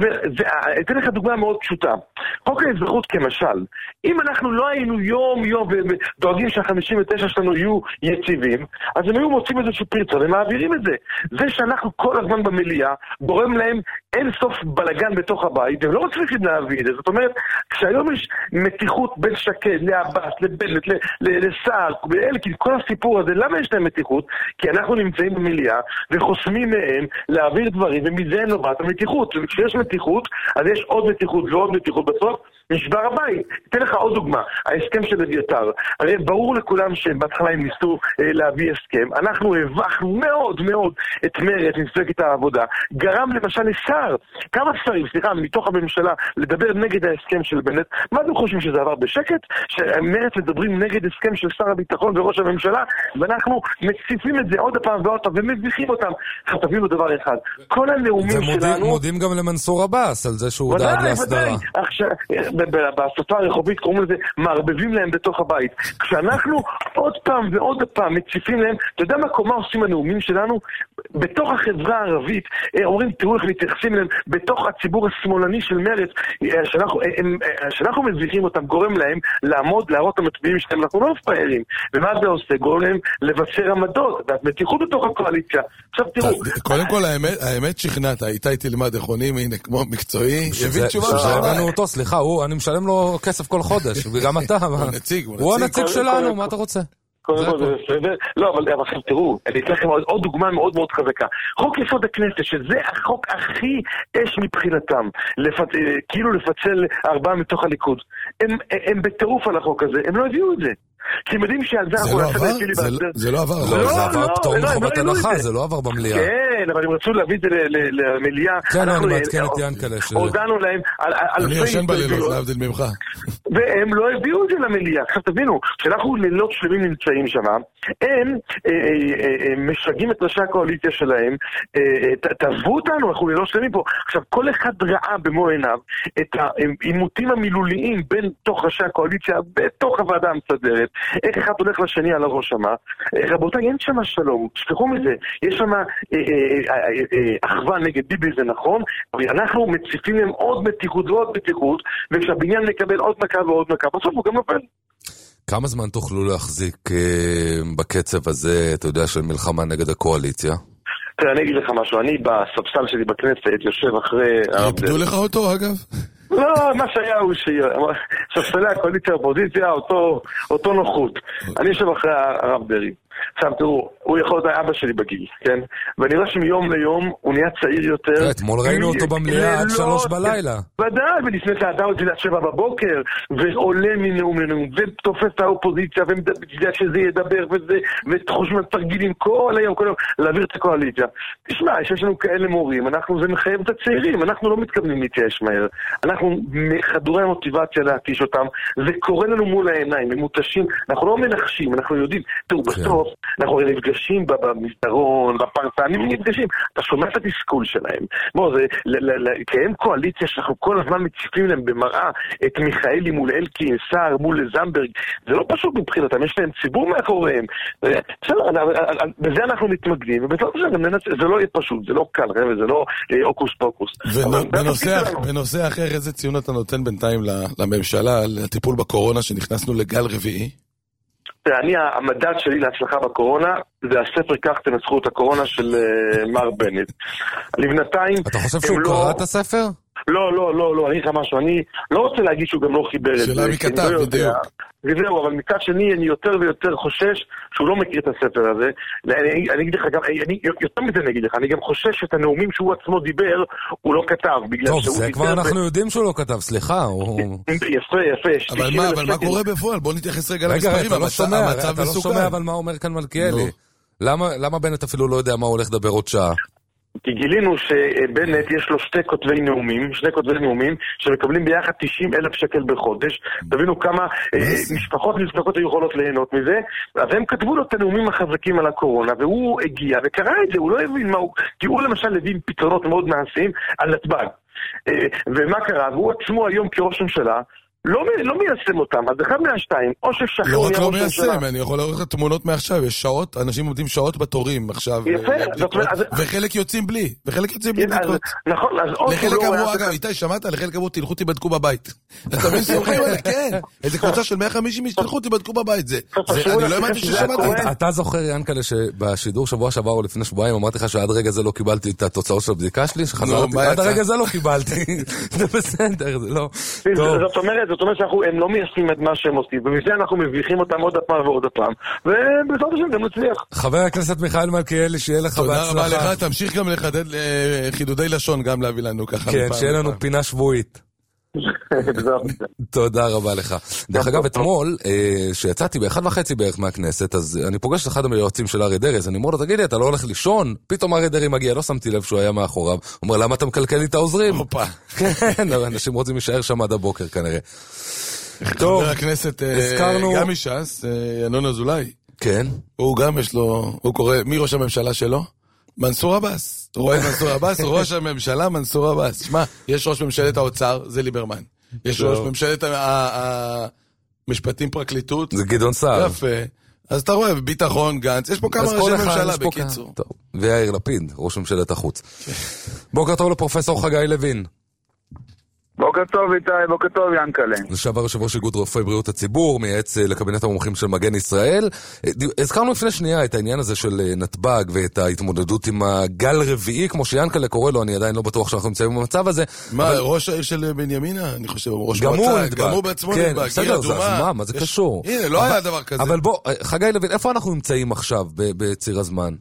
P: אתן לך דוגמה מאוד פשוטה. חוק האזרחות כמשל, אם אנחנו לא היינו יום יום ודואגים שה-חמישים ותשע שלנו יהיו יציבים, אז הם היו מוצאים איזושהי פרצה ומעבירים את זה. זה שאנחנו כל הזמן במליאה, גורם להם אין סוף בלגן בתוך הבית, והם לא מצליחים להביא את זה. זאת אומרת, כשהיום יש מתיחות בין שקד, לעבאס, לבנט, לסער, לאלקין, כל הסיפור הזה, למה יש להם מתיחות? כי אנחנו נמצאים במליאה וחוסמים מהם להעביר דברים, ומזה נובעת המתיחות. וכשיש מתיחות, אז יש עוד מתיחות ועוד מתיחות. בסוף נשבר הבית. אתן לך עוד דוגמה, ההסכם של אביתר. הרי ברור לכולם שבהתחלה הם ניסו אה, להביא הסכם. אנחנו הבחנו מאוד מאוד את מרצ, מפלגת העבודה. גרם למשל לשר, כמה שרים, סליחה, מתוך הממשלה, לדבר נגד ההסכם של בנט. מה אתם חושבים שזה עבר בשקט? שמרצ מדברים נגד הסכם של שר הביטחון וראש הממשלה, ואנחנו מציפים את זה עוד הפעם ועוד פעם, ומביכים אותם. תבינו דבר אחד, כל הנאומים שלנו...
C: מודים גם למנסור עבאס על זה שהוא דאג להסדרה.
P: עכשיו, בשפה הרחובית קוראים לזה, מערבבים להם בתוך הבית. כשאנחנו עוד פעם ועוד פעם מציפים להם, אתה יודע מה קומה עושים הנאומים שלנו? בתוך החברה הערבית, אומרים, תראו איך מתייחסים להם, בתוך הציבור השמאלני של מרצ, שאנחנו, הם, שאנחנו מזיחים אותם, גורם להם לעמוד, להראות המצביעים שלהם, אנחנו לא מפארים. ומה זה עושה? גורם להם לבשר עמדות, מתיחות בתוך הקואליציה. עכשיו תראו.
D: קודם כל, האמת, האמת שכנעת, איתי תלמד נכונים, הנה, כמו מקצועי, יבין תשובה
C: שהבנו אותו, סליחה, אני משלם לו כסף כל חודש, וגם אתה, הוא הנציג שלנו, מה אתה רוצה?
P: לא, אבל עכשיו תראו, אני אתן לכם עוד דוגמה מאוד מאוד חזקה. חוק יסוד הכנסת, שזה החוק הכי אש מבחינתם, כאילו לפצל ארבעה מתוך הליכוד. הם בטירוף על החוק הזה, הם לא הביאו את זה. כי הם יודעים שעל זה אנחנו נעשה את פיליבסטר.
D: זה לא עבר.
C: זה עבר פטור מחובת הנחה, זה לא עבר במליאה.
P: כן, אבל הם רצו להביא את זה למליאה.
C: כן, אני מעדכן את ינקלה.
P: הודענו להם על
D: אלפי... אני ישן בלילות, להבדיל ממך.
P: והם לא הביאו את זה למליאה. עכשיו תבינו, כשאנחנו לילות שלמים נמצאים שם, הם משגעים את ראשי הקואליציה שלהם, תעזבו אותנו, אנחנו לילות שלמים פה. עכשיו, כל אחד ראה במו עיניו את העימותים המילוליים בין תוך ראשי הקואליציה, בתוך הוועדה המסדרת, איך אחד הולך לשני על הראש שמה. רבותיי, אין שם שלום, שכחו מזה, יש שם אחווה נגד ביבי, זה נכון, אנחנו מציפים להם עוד מתיחות ועוד מתיחות, וכשהבניין מקבל עוד מכה ועוד מכה, בסוף הוא גם נופל.
C: כמה זמן תוכלו להחזיק בקצב הזה, אתה יודע, של מלחמה נגד הקואליציה?
P: תראה, אני אגיד לך משהו, אני בספסל שלי בכנסת יושב אחרי...
D: יפדו לך אותו, אגב?
P: לא, מה שהיה הוא שספסלי הקואליציה האופוזיציה, אותו נוחות. אני יושב אחרי הרב דרעי. עכשיו תראו, הוא יכול להיות האבא שלי בגיל, כן? ואני רואה שמיום ליום הוא נהיה צעיר יותר.
C: אתמול ראינו אותו במליאה עד שלוש בלילה.
P: ודאי, ולפני שעדה עוד עד שבע בבוקר, ועולה מנאום לנאום, ותופס את האופוזיציה, ומדבר שזה ידבר, וחושבים על תרגילים כל היום, כל היום, להעביר את הקואליציה. תשמע, יש לנו כאלה מורים, אנחנו, זה מחייב את הצעירים, אנחנו לא מתכוונים להתייאש מהר. אנחנו חדורי מוטיבציה להתיש אותם, זה קורה לנו מול העיניים, ממותשים, אנחנו לא מנחשים, אנחנו יודעים, תראו, בסוף, אנחנו נפגשים במסדרון, בפרטנים, נפגשים, אתה שומע את התסכול שלהם. בוא, זה, לקיים קואליציה שאנחנו כל הזמן מציפים להם במראה את מיכאלי מול אלקין, סער מול זמברג, זה לא פשוט מבחינתם, יש להם ציבור מאחוריהם. בזה אנחנו מתמקדים, ובסוף זה לא יהיה פשוט, זה לא קל, זה לא אוקוס פוקוס.
D: בנושא אחר, איזה ציון אתה נותן בינתיים לממשלה, לטיפול בקורונה שנכנסנו לגל רביעי?
P: אני, המדד שלי להצלחה בקורונה, זה הספר כך תנסחו את הקורונה של מר בנט. לבנתיים...
C: אתה חושב שהוא קרא את הספר?
P: לא, לא, לא, לא, אני אגיד לך משהו, אני לא רוצה להגיד שהוא גם לא חיבר את זה.
D: שאלה מכתב, בדיוק.
P: וזהו, אבל מצד שני אני יותר ויותר חושש שהוא לא מכיר את הספר הזה. אני, אני אגיד לך גם, אני, יותר מזה אני אגיד לך, אני גם חושש שאת הנאומים שהוא עצמו דיבר, הוא לא כתב.
C: טוב, זה כבר אנחנו יודעים שהוא לא כתב, סליחה.
P: יפה, יפה.
D: אבל מה, אבל מה קורה בפועל? בוא נתייחס רגע למספרים.
C: רגע, אתה לא שומע, אתה לא שומע, אבל מה אומר כאן מלכיאלי? למה בנט אפילו לא יודע מה הוא הולך לדבר עוד שעה?
P: כי גילינו שבנט יש לו שתי כותבי נאומים, שני כותבי נאומים, שמקבלים ביחד תשעים אלף שקל בחודש. תבינו כמה משפחות נזקקות היו יכולות ליהנות מזה, אז הם כתבו לו את הנאומים החזקים על הקורונה, והוא הגיע וקרא את זה, הוא לא הבין מה הוא, כי הוא למשל הבין פתרונות מאוד מעשיים על נתב"ג. ומה קרה? והוא עצמו היום כראש ממשלה, לא, לא מיישם אותם, אז אחד מהשתיים, או ששחרר...
D: לא רק לא מיישם, אני יכול לראות את התמונות מעכשיו, יש שעות, אנשים עומדים שעות בתורים עכשיו.
P: יפה, זאת אומרת...
D: וחלק יוצאים בלי, וחלק יוצאים בלי בדיקות.
P: נכון, אז או...
D: לחלק אמרו, אגב, איתי, שמעת? לחלק אמרו, תלכו תבדקו בבית. אתה מבין סומכים עליך, כן. איזה קבוצה של מאה וחמישים איש, תלכו תבדקו בבית, זה... אני לא אמרתי ששמעת.
C: אתה זוכר, ינקלה, שבשידור שבוע שעבר או לפני שבועיים אמרתי לך שעד רגע זה לא קיבלתי את התוצאות של הבדיקה שלי, שחזרתי, עד הרגע זה לא קיבלתי. זה בסדר, זה לא.
P: זאת אומרת, זאת אומרת שהם לא מיישמים את מה שהם עושים, ומזה אנחנו מביכים אותם עוד הפעם ועוד הפעם, ובסוף השם גם נצליח.
C: חבר הכנסת מיכאל מלכיאלי, שיהיה לך בהצלחה.
D: תודה רבה לך, תמשיך גם לחדד חידודי לשון, גם להביא לנו ככה.
C: כן, שיהיה לנו פינה שבועית. תודה רבה לך. דרך אגב, אתמול, שיצאתי באחד וחצי בערך מהכנסת, אז אני פוגש את אחד היועצים של אריה דרעי, אז אני אומר לו, תגיד לי, אתה לא הולך לישון? פתאום אריה דרעי מגיע, לא שמתי לב שהוא היה מאחוריו. הוא אומר, למה אתה מקלקל לי את העוזרים? כן, אנשים רוצים להישאר שם עד הבוקר כנראה.
D: חבר הכנסת, גם מש"ס, ינון אזולאי.
C: כן.
D: הוא גם יש לו, הוא קורא, מי ראש הממשלה שלו? מנסור עבאס. אתה רואה מנסור עבאס? ראש הממשלה מנסור עבאס. שמע, יש ראש ממשלת האוצר, זה ליברמן. יש ראש ממשלת המשפטים פרקליטות.
C: זה גדעון סער.
D: יפה. אז אתה רואה, ביטחון, גנץ, יש פה כמה ראשי ממשלה בקיצור.
C: טוב, ויאיר לפיד, ראש ממשלת החוץ. בוקר טוב לפרופסור חגי לוין.
Q: בוקר טוב איתי, בוקר טוב ינקלה.
C: לשעבר יושב ראש איגוד רופאי בריאות הציבור, מייעץ לקבינט המומחים של מגן ישראל. הזכרנו לפני שנייה את העניין הזה של נתב"ג ואת ההתמודדות עם הגל רביעי, כמו שיאנקלה קורא לו, אני עדיין לא בטוח שאנחנו נמצאים במצב הזה.
D: מה, אבל... ראש העיר של בנימינה, אני חושב, ראש
C: גם
D: מועצה,
C: הוא נתב"ג.
D: גם הוא בעצמו
C: כן,
D: נתב"ג.
C: בסדר, זה, אז מה, מה זה יש... קשור?
D: הנה, לא אבל... היה דבר כזה.
C: אבל בוא, חגי לוין, איפה אנחנו נמצאים עכשיו בציר הזמן?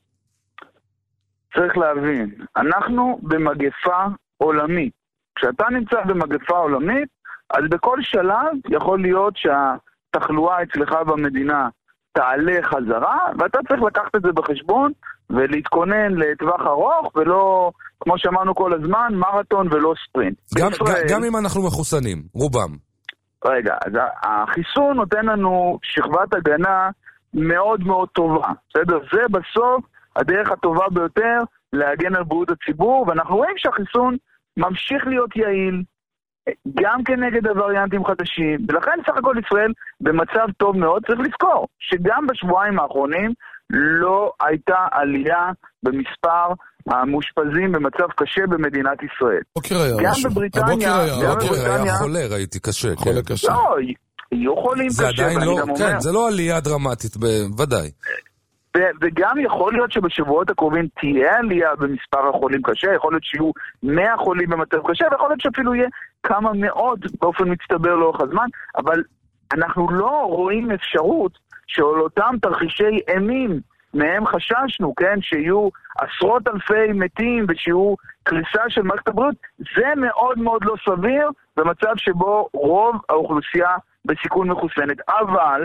Q: צריך להבין, אנחנו במגפה עולמית. כשאתה נמצא במגפה עולמית, אז בכל שלב יכול להיות שהתחלואה אצלך במדינה תעלה חזרה, ואתה צריך לקחת את זה בחשבון ולהתכונן לטווח ארוך, ולא, כמו שאמרנו כל הזמן, מרתון ולא ספרינט.
C: גם, בישראל, גם אם אנחנו מחוסנים, רובם.
Q: רגע, אז החיסון נותן לנו שכבת הגנה מאוד מאוד טובה. בסדר? זה בסוף הדרך הטובה ביותר להגן על בריאות הציבור, ואנחנו רואים שהחיסון ממשיך להיות יעיל, גם כנגד הווריאנטים חדשים, ולכן סך הכל ישראל במצב טוב מאוד. צריך לזכור שגם בשבועיים האחרונים לא הייתה עלייה במספר המאושפזים במצב קשה במדינת ישראל.
D: בוקר היה
Q: גם
D: משהו.
Q: בבריטניה,
C: הבוקר היה, היה חולה, ראיתי קשה.
D: חולה
C: כן.
D: קשה.
Q: לא, יהיו חולים
C: זה
Q: קשה.
C: עדיין לא, כן,
Q: אומר,
C: זה לא עלייה דרמטית, בוודאי.
Q: וגם יכול להיות שבשבועות הקרובים תהיה עלייה במספר החולים קשה, יכול להיות שיהיו מאה חולים במצב קשה, ויכול להיות שאפילו יהיה כמה מאות באופן מצטבר לאורך הזמן, אבל אנחנו לא רואים אפשרות שעל אותם תרחישי אימים, מהם חששנו, כן, שיהיו עשרות אלפי מתים ושיהיו קריסה של מערכת הבריאות, זה מאוד מאוד לא סביר במצב שבו רוב האוכלוסייה בסיכון מחוסנת. אבל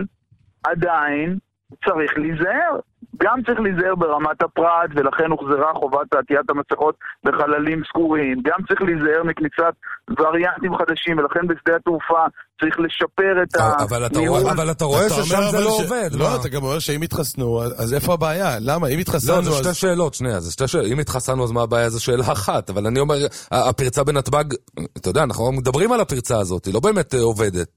Q: עדיין צריך להיזהר. גם צריך להיזהר ברמת הפרט, ולכן הוחזרה חובת עטיית המסכות בחללים סגורים. גם צריך להיזהר מכניסת וריאנטים חדשים, ולכן בשדה התעופה צריך לשפר את ה...
C: אבל אתה רואה ששם זה לא עובד.
D: לא, אתה גם אומר שאם התחסנו, אז איפה הבעיה? למה? אם התחסנו...
C: לא, זה שתי שאלות, שנייה, זה שתי שאלות. אם התחסנו, אז מה הבעיה? זו שאלה אחת. אבל אני אומר, הפרצה בנתב"ג, אתה יודע, אנחנו מדברים על הפרצה הזאת, היא לא באמת עובדת.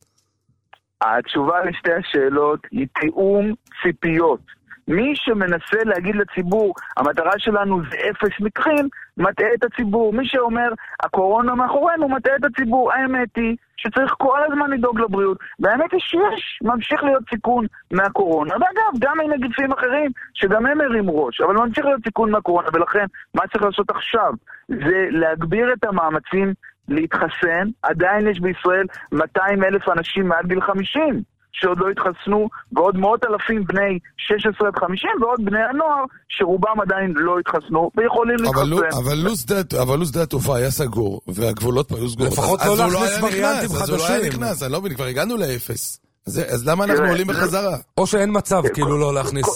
Q: התשובה לשתי השאלות היא תיאום ציפיות. מי שמנסה להגיד לציבור, המטרה שלנו זה אפס מקרים, מטעה את הציבור. מי שאומר, הקורונה מאחורינו, מטעה את הציבור. האמת היא שצריך כל הזמן לדאוג לבריאות. והאמת היא שיש, ממשיך להיות סיכון מהקורונה. ואגב, גם מנגיפים אחרים, שגם הם מרים ראש, אבל ממשיך להיות סיכון מהקורונה. ולכן, מה צריך לעשות עכשיו? זה להגביר את המאמצים להתחסן. עדיין יש בישראל מאתיים אלף אנשים מעל גיל חמישים שעוד לא התחסנו, ועוד מאות אלפים בני שש עשרה עד חמישים, ועוד בני הנוער שרובם עדיין לא התחסנו ויכולים להתחסן.
D: אבל לא שדה התעופה היה סגור והגבולות היו סגורות,
C: לפחות לא להכניס וריאנטים חדשים.
D: אז הוא לא היה נכנס, אני לא מבין, כבר הגענו לאפס, אז למה אנחנו עולים בחזרה?
C: או שאין מצב כאילו לא להכניס...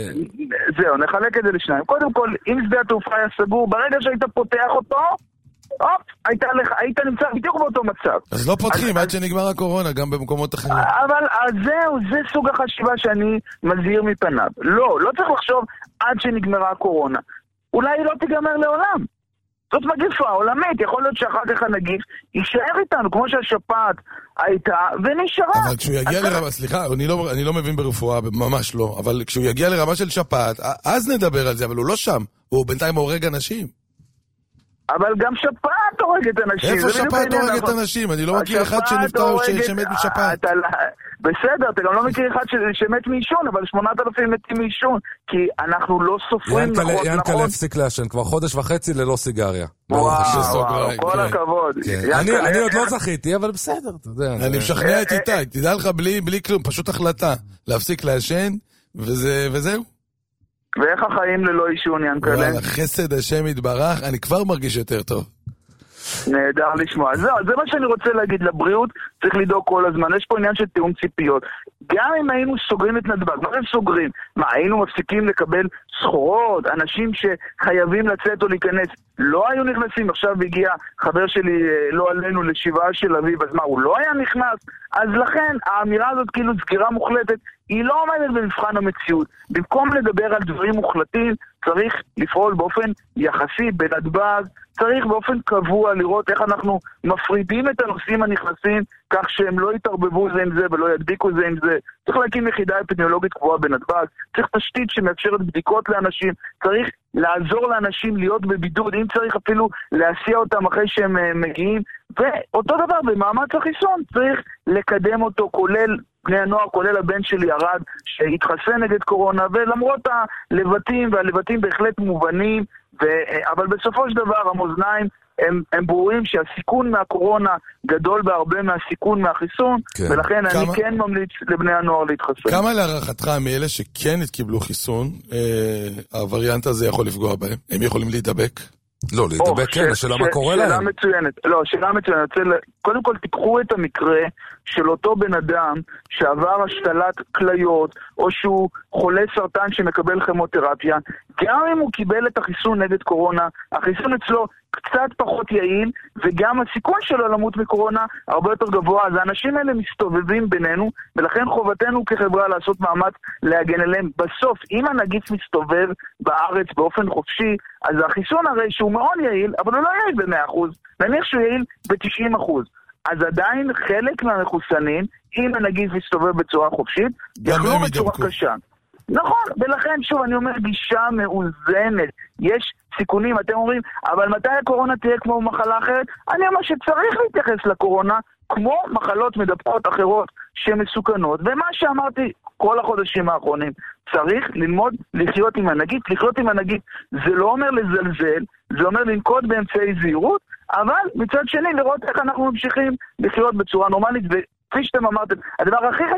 Q: זהו, נחלק את זה לשניים. קודם כל, אם שדה התעופה היה סגור, ברגע שהיית פותח אותו, אופ, היית, היית נמצא בדיוק באותו מצב.
D: אז לא פותחים עד שנגמר הקורונה, גם במקומות אחרים.
Q: אבל זהו, זה סוג החשיבה שאני מזהיר מפניו. לא, לא צריך לחשוב עד שנגמרה הקורונה. אולי היא לא תיגמר לעולם. זאת מגיפה עולמית, יכול להיות שאחר כך הנגיף יישאר איתנו, כמו שהשפעת הייתה ונשארה.
D: אבל כשהוא יגיע לרמה, סליחה, אני לא, אני לא מבין ברפואה, ממש לא, אבל כשהוא יגיע לרמה של שפעת, אז נדבר על זה, אבל הוא לא שם, הוא בינתיים הורג אנשים.
Q: אבל גם שפעת הורגת אנשים.
D: איפה שפעת הורגת אנשים? אני לא מכיר אחד שנפטר שמת משפעת.
Q: בסדר, אתה גם לא מכיר אחד שמת מאישון, אבל שמונת אלפים מתים מאישון, כי אנחנו לא סופרים נכון.
C: ינקל הפסיק לעשן, כבר חודש וחצי ללא סיגריה.
Q: וואו, כל הכבוד.
C: אני עוד לא זכיתי, אבל בסדר, אתה יודע.
D: אני משכנע את איתי, תדע לך בלי כלום, פשוט החלטה, להפסיק לעשן, וזהו.
Q: ואיך החיים ללא אישון, ינקלה?
D: וואלה, חסד השם יתברך, אני כבר מרגיש יותר טוב.
Q: נהדר לשמוע. זה, זה מה שאני רוצה להגיד, לבריאות צריך לדאוג כל הזמן. יש פה עניין של תיאום ציפיות. גם אם היינו סוגרים את נתב"ג, מה הם סוגרים? מה, היינו מפסיקים לקבל סחורות, אנשים שחייבים לצאת או להיכנס, לא היו נכנסים. עכשיו הגיע חבר שלי, לא עלינו, לשבעה של אביב, אז מה, הוא לא היה נכנס? אז לכן, האמירה הזאת כאילו סגירה מוחלטת, היא לא עומדת במבחן המציאות. במקום לדבר על דברים מוחלטים, צריך לפעול באופן יחסי בנתב"ג, צריך באופן קבוע לראות איך אנחנו מפרידים את הנושאים הנכנסים, כך שהם לא יתערבבו זה עם זה ולא ידביקו זה עם זה. צריך להקים יחידה אפידמיולוגית קבועה בנתב"ג, צריך תשתית שמאפשרת בדיקות לאנשים, צריך לעזור לאנשים להיות בבידוד, אם צריך אפילו להסיע אותם אחרי שהם מגיעים, ואותו דבר במאמץ החיסון, צריך לקדם אותו, כולל בני הנוער, כולל הבן שלי ארד, שהתחסן נגד קורונה, ולמרות הלבטים, והלבטים בהחלט מובנים, ו... אבל בסופו של דבר המאזניים הם, הם ברורים שהסיכון מהקורונה גדול בהרבה מהסיכון מהחיסון, כן. ולכן כמה... אני כן ממליץ לבני הנוער להתחסן.
D: כמה להערכתך מאלה שכן התקיבלו חיסון, אה, הווריאנט הזה יכול לפגוע בהם? הם יכולים להידבק?
C: לא, להידבק כן, השאלה מה קורה להם.
Q: שאלה מצוינת, לא, שאלה מצוינת. קודם כל תיקחו את המקרה של אותו בן אדם שעבר השתלת כליות, או שהוא חולה סרטן שמקבל כימותרפיה, גם אם הוא קיבל את החיסון נגד קורונה, החיסון אצלו קצת פחות יעיל, וגם הסיכון שלו למות מקורונה הרבה יותר גבוה. אז האנשים האלה מסתובבים בינינו, ולכן חובתנו כחברה לעשות מאמץ להגן אליהם. בסוף, אם הנגיף מסתובב בארץ באופן חופשי, אז החיסון הרי שהוא מאוד יעיל, אבל הוא לא יעיל ב-מאה אחוז, נניח שהוא יעיל ב-תשעים אחוז. אז עדיין חלק מהמחוסנים, אם הנגיף מסתובב בצורה חופשית, יחלו בצורה קשה. נכון, ולכן שוב אני אומר גישה מאוזנת, יש סיכונים, אתם אומרים, אבל מתי הקורונה תהיה כמו מחלה אחרת? אני אומר שצריך להתייחס לקורונה כמו מחלות מדבקות אחרות שמסוכנות, ומה שאמרתי כל החודשים האחרונים, צריך ללמוד לחיות עם הנגיף. לחיות עם הנגיף זה לא אומר לזלזל, זה אומר לנקוט באמצעי זהירות, אבל מצד שני לראות איך אנחנו ממשיכים לחיות בצורה נורמלית, וכפי שאתם אמרתם, הדבר הכי חשוב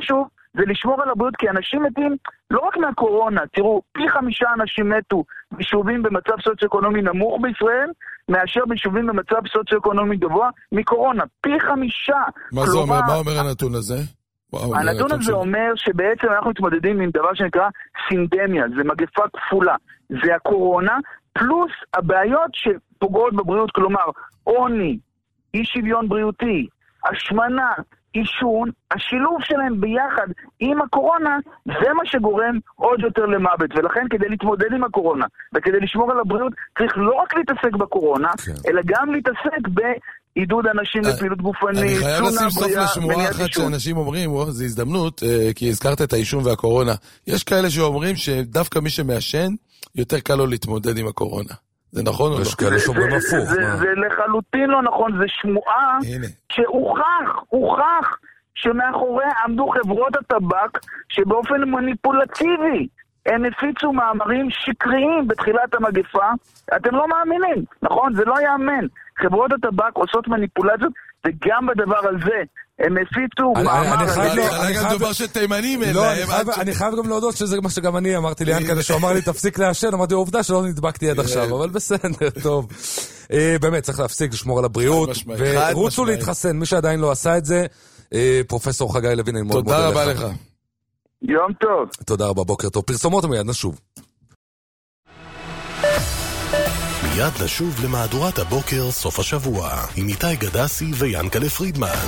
Q: זה לשמור על הבריאות, כי אנשים מתים לא רק מהקורונה. תראו, פי חמישה אנשים מתו ביישובים במצב סוציו-אקונומי נמוך בישראל, מאשר ביישובים במצב סוציו-אקונומי גבוה מקורונה. פי חמישה.
D: מה זה אומר? מה אומר הנתון הזה?
Q: הנתון הזה אומר שבעצם אנחנו מתמודדים עם דבר שנקרא סינדמיה, זה מגפה כפולה. זה הקורונה, פלוס הבעיות שפוגעות בבריאות, כלומר, עוני, אי שוויון בריאותי, השמנה, עישון, השילוב שלהם ביחד עם הקורונה, זה מה שגורם עוד יותר למוות. ולכן כדי להתמודד עם הקורונה וכדי לשמור על הבריאות, צריך לא רק להתעסק בקורונה, כן. אלא גם להתעסק בעידוד אנשים לפעילות גופנית.
D: אני חייב לשים סוף לשמורה אחת שאנשים אומרים, זו הזדמנות, כי הזכרת את העישון והקורונה. יש כאלה שאומרים שדווקא מי שמעשן, יותר קל לו להתמודד עם הקורונה. זה נכון או לא?
C: יש כאלה שאומרים הפוך.
Q: זה לחלוטין לא נכון, זה שמועה שהוכח, הוכח שמאחורי עמדו חברות הטבק שבאופן מניפולטיבי הם הפיצו מאמרים שקריים בתחילת המגפה. אתם לא מאמינים, נכון? זה לא יאמן. חברות הטבק עושות מניפולציות, וגם בדבר הזה הם הפיצו מאמר...
D: אני גם דובר שתימנים אין להם.
C: אני חייב גם להודות שזה מה שגם אני אמרתי לי, כזה שהוא אמר לי תפסיק לעשן, אמרתי עובדה שלא נדבקתי עד עכשיו, אבל בסדר, טוב. באמת צריך להפסיק לשמור על הבריאות, ורוצו להתחסן, מי שעדיין לא עשה את זה, פרופסור חגי לוין, אני מאוד מודה לך.
D: תודה רבה לך.
Q: יום טוב.
C: תודה רבה, בוקר טוב. פרסומות ומיד נשוב.
E: מיד נשוב למהדורת הבוקר סוף השבוע עם איתי גדסי ויאנקלה פרידמן.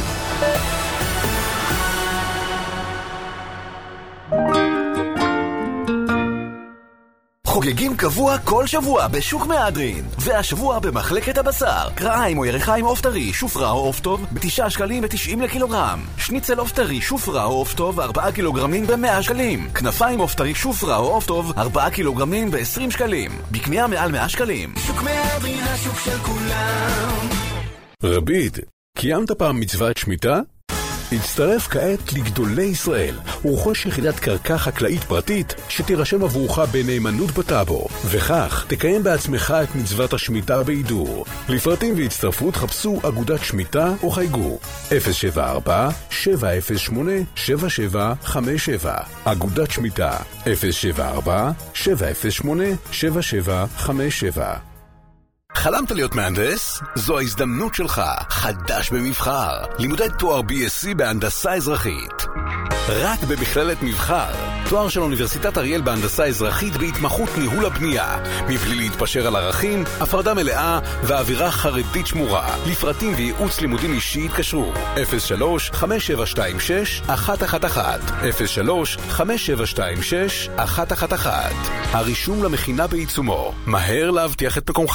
J: חוגגים קבוע כל שבוע בשוק מהדרין, והשבוע במחלקת הבשר. קרעיים או ירחיים עוף טרי, שופרה או עוף טוב בתשעה שקלים ותשעים לקילוגרם. שניצל עוף טרי, שופרה או עוף טוב ארבעה קילוגרמים במאה שקלים. כנפיים עוף טרי, שופרה או עוף טוב ארבעה קילוגרמים בעשרים שקלים. בקנייה מעל מאה שקלים.
H: שוק מהדרין, השוק של כולם.
E: רביד, קיימת פעם מצוות שמיטה? הצטרף כעת לגדולי ישראל, ורוכש יחידת קרקע חקלאית פרטית שתירשם עבורך בנאמנות בטאבו, וכך תקיים בעצמך את מצוות השמיטה בעידור. לפרטים והצטרפות חפשו אגודת שמיטה או חייגו אפס שבע ארבע שבע אפס שמונה שבע שבע חמש שבע. אגודת שמיטה אפס שבע ארבע שבע אפס שמונה שבע שבע חמש שבע.
J: חלמת להיות מהנדס? זו ההזדמנות שלך. חדש במבחר. לימודי תואר בי אס סי בהנדסה אזרחית. רק במכללת מבחר. תואר של אוניברסיטת אריאל בהנדסה אזרחית בהתמחות ניהול הבנייה. מבלי להתפשר על ערכים, הפרדה מלאה ואווירה חרדית שמורה. לפרטים וייעוץ לימודים אישי התקשרו. אפס שלוש חמש שבע שתיים שש אחת אחת אחת אפס שלוש חמש שבע שתיים שש אחת אחת אחת. הרישום למכינה בעיצומו. מהר להבטיח את מקומך.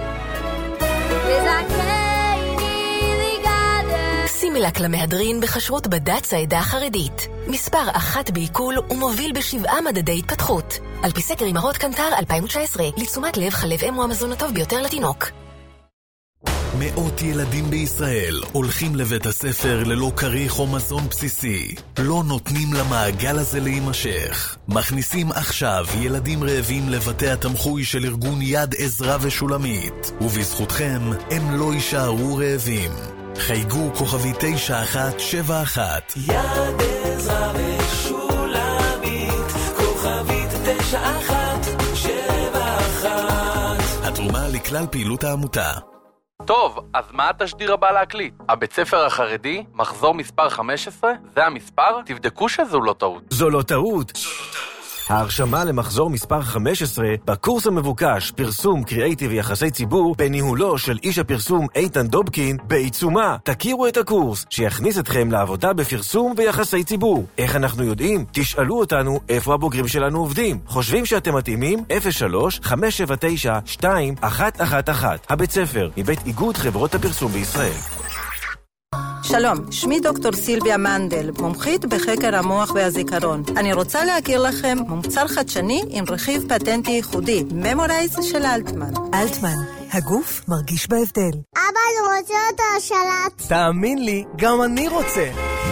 R: סימילק למהדרין בחשרות בד"ץ העדה החרדית. מספר אחת בעיכול ומוביל בשבעה מדדי התפתחות. על פי סקר אמהות קנטר אלפיים תשע עשרה, לתשומת לב חלב אם הוא המזון הטוב ביותר לתינוק.
E: מאות ילדים בישראל הולכים לבית הספר ללא כריך או מזון בסיסי. לא נותנים למעגל הזה להימשך. מכניסים עכשיו ילדים רעבים לבתי התמחוי של ארגון יד עזרה ושולמית. ובזכותכם הם לא יישארו רעבים. חייגו כוכבי תשע אחת שבע אחת.
H: יד עזרה ושולמית, כוכבית תשע אחת שבע אחת.
E: התרומה לכלל פעילות העמותה.
S: טוב, אז מה התשדיר הבא להקליט? הבית ספר החרדי, מחזור מספר חמש עשרה? זה המספר? תבדקו שזו לא טעות.
T: זו לא טעות. ההרשמה למחזור מספר חמש עשרה בקורס המבוקש פרסום קריאייטיב ויחסי ציבור בניהולו של איש הפרסום איתן דובקין בעיצומה. תכירו את הקורס שיכניס אתכם לעבודה בפרסום ויחסי ציבור. איך אנחנו יודעים? תשאלו אותנו איפה הבוגרים שלנו עובדים. חושבים שאתם מתאימים? אפס שלוש חמש שבע תשע שתיים אחת אחת אחת. הבית ספר מבית איגוד חברות הפרסום בישראל.
U: שלום, שמי דוקטור סילביה מנדל, מומחית בחקר המוח והזיכרון. אני רוצה להכיר לכם מוצר חדשני עם רכיב פטנטי ייחודי, ממורייז של אלטמן.
V: אלטמן, הגוף מרגיש בהבדל.
W: אבא, אני רוצה את השלט.
V: תאמין לי, גם אני רוצה.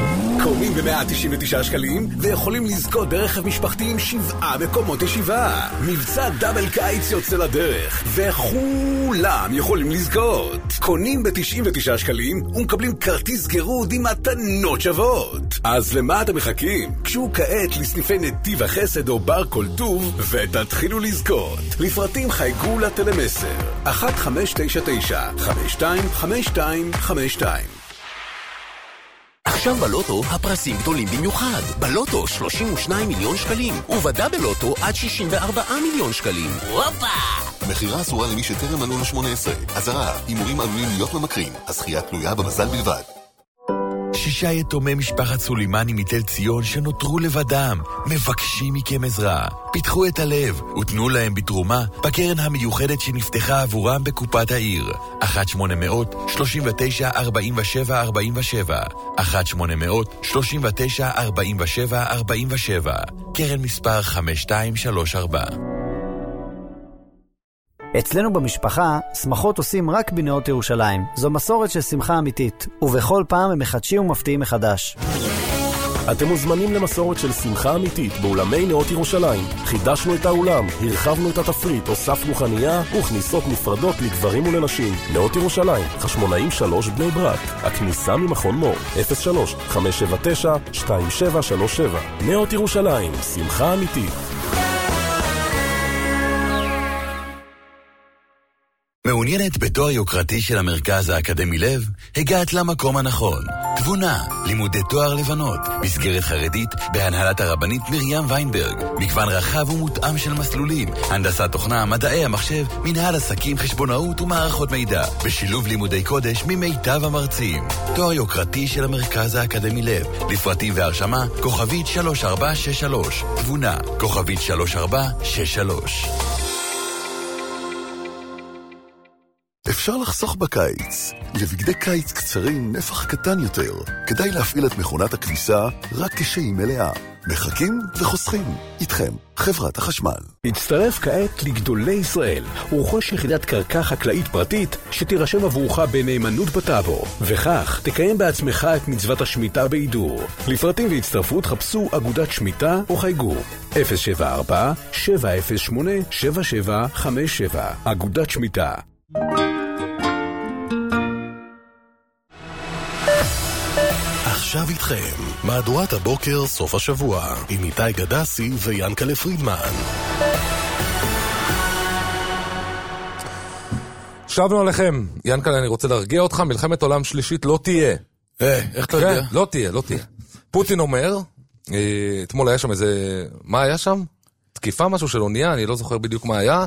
E: קונים ב-מאה תשעים ותשעה שקלים ויכולים לזכות ברכב משפחתי עם שבעה מקומות ישיבה. מבצע דאבל קיץ יוצא לדרך, וכולם יכולים לזכות. קונים ב-תשעים ותשעה שקלים ומקבלים כרטיס גירוד עם מתנות שוות. אז למה אתם מחכים? קשו כעת לסניפי נתיב החסד או בר כל טוב ותתחילו לזכות. לפרטים חייגו לטלמסר אחת חמש תשע תשע חמש שתיים חמש שתיים חמש שתיים.
A: עכשיו בלוטו הפרסים גדולים במיוחד. בלוטו שלושים ושניים מיליון שקלים, ובדאבל לוטו עד שישים וארבעה מיליון שקלים. הופה!
L: מחירה אסורה למי שטרם מלאו לו שמונה עשרה. אזהרה, הימורים עלולים להיות ממכרים. הזכייה תלויה במזל בלבד.
B: שישה יתומי משפחת סולימני מתל ציון שנותרו לבדם, מבקשים מכם עזרה. פיתחו את הלב ותנו להם בתרומה בקרן המיוחדת שנפתחה עבורם בקופת העיר. אחת שמונה מאות שלושים ותשע ארבעים ושבע ארבעים ושבע אחת שמונה מאות שלושים ותשע ארבעים ושבע ארבעים ושבע קרן מספר חמש שתיים שלוש ארבע.
N: אצלנו במשפחה, שמחות עושים רק בנאות ירושלים. זו מסורת של שמחה אמיתית, ובכל פעם הם מחדשים ומפתיעים מחדש.
O: אתם מוזמנים למסורת של שמחה אמיתית באולמי נאות ירושלים. חידשנו את האולם, הרחבנו את התפריט, הוספנו חנייה וכניסות נפרדות לגברים ולנשים. נאות ירושלים, חשמונאים שלוש בני ברק. הכניסה ממכון מור, אפס שלוש חמש שבע תשע שתיים שבע שלוש שבע. נאות ירושלים, שמחה אמיתית.
B: מעוניינת בתואר יוקרתי של המרכז האקדמי לב? הגעת למקום הנכון. תבונה, לימודי תואר לבנות, מסגרת חרדית בהנהלת הרבנית מרים ויינברג, מגוון רחב ומותאם של מסלולים, הנדסת תוכנה, מדעי המחשב, מנהל עסקים, חשבונאות ומערכות מידע, בשילוב לימודי קודש ממיטב המרצים. תואר יוקרתי של המרכז האקדמי לב, לפרטים והרשמה, כוכבית שלוש ארבע שש שלוש, תבונה, כוכבית שלוש ארבע שש שלוש.
W: אפשר לחסוך בקיץ. לבגדי קיץ קצרים נפח קטן יותר. כדאי להפעיל את מכונת הכביסה רק כשהיא מלאה. מחכים וחוסכים. איתכם, חברת החשמל.
E: הצטרף כעת לגדולי ישראל ורוכש יחידת קרקע חקלאית פרטית שתירשם עבורך בנאמנות בטאבו, וכך תקיים בעצמך את מצוות השמיטה בעידור. לפרטים והצטרפות חפשו אגודת שמיטה או חייגו אפס שבע ארבע שבע אפס שמונה שבע שבע חמש שבע. אגודת שמיטה.
L: עכשיו איתכם, מהדורת הבוקר סוף השבוע, עם איתי גדסי ויאנקלה פרידמן.
C: שבנו עליכם, יאנקלה, אני רוצה להרגיע אותך, מלחמת עולם שלישית לא תהיה.
D: אה, איך אתה יודע?
C: לא תהיה, לא תהיה. פוטין אומר, אתמול היה שם איזה, מה היה שם? תקיפה משהו של אונייה, אני לא זוכר בדיוק מה היה.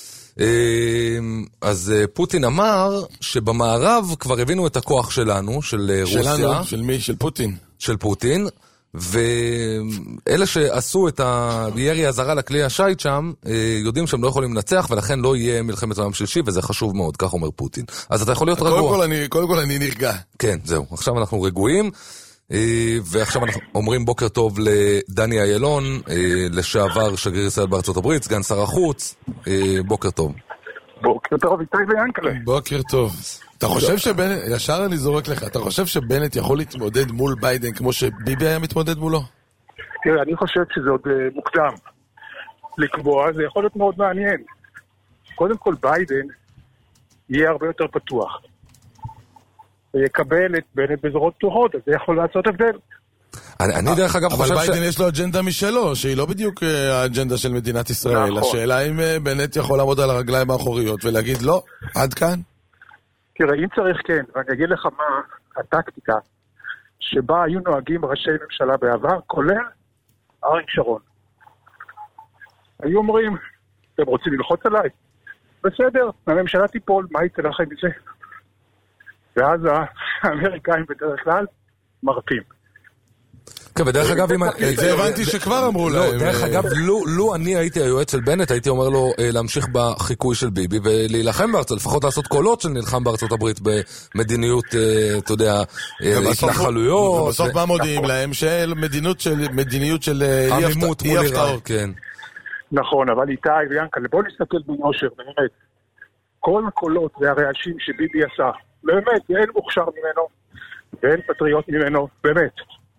C: אז פוטין אמר שבמערב כבר הבינו את הכוח שלנו, של רוסיה.
D: שלנו, של מי? של פוטין.
C: של פוטין, ואלה שעשו את הירי הזרה לכלי השייט שם, יודעים שהם לא יכולים לנצח, ולכן לא יהיה מלחמת עולם שלישי, וזה חשוב מאוד, כך אומר פוטין. אז אתה יכול להיות רגוע.
D: קודם כל אני, קודם כל אני נרגע.
C: כן, זהו, עכשיו אנחנו רגועים. ועכשיו אנחנו אומרים בוקר טוב לדני איילון, לשעבר שגריר ישראל בארצות הברית, סגן שר החוץ. בוקר טוב.
X: בוקר טוב, איתי ויאנקלה.
D: בוקר טוב. אתה חושב שבנט, ישר אני זורק לך, אתה חושב שבנט יכול להתמודד מול ביידן כמו שביבי היה מתמודד מולו?
X: תראה, אני חושב שזה עוד מוקדם לקבוע, זה יכול להיות מאוד מעניין. קודם כל ביידן יהיה הרבה יותר פתוח. ויקבל את בנט בזרועות פתוחות, אז זה יכול לעשות הבדל.
C: אני דרך אגב חושב ש...
D: אבל ביידן יש לו אג'נדה משלו, שהיא לא בדיוק האג'נדה של מדינת ישראל. השאלה אם בנט יכול לעמוד על הרגליים האחוריות ולהגיד לא, עד כאן?
X: תראה, אם צריך כן, ואני אגיד לך מה הטקטיקה שבה היו נוהגים ראשי ממשלה בעבר, כולל אריק שרון. היו אומרים, אתם רוצים ללחוץ עליי? בסדר, הממשלה תיפול, מה יצא לכם מזה? ואז האמריקאים בדרך כלל מרפים.
C: כן, ודרך אגב,
D: זה הבנתי שכבר אמרו להם.
C: דרך אגב, לו אני הייתי היועץ של בנט, הייתי אומר לו להמשיך בחיקוי של ביבי ולהילחם בארצות, לפחות לעשות קולות של נלחם בארצות הברית במדיניות, אתה יודע, התנחלויות.
D: ובסוף מה מודיעים להם? של מדיניות של
C: עמימות מול איראן.
X: נכון, אבל איתי ויאנקלה, בוא נסתכל בנושר, באמת. כל הקולות והרעשים שביבי עשה, באמת, אין מוכשר ממנו, ואין פטריוט ממנו, באמת.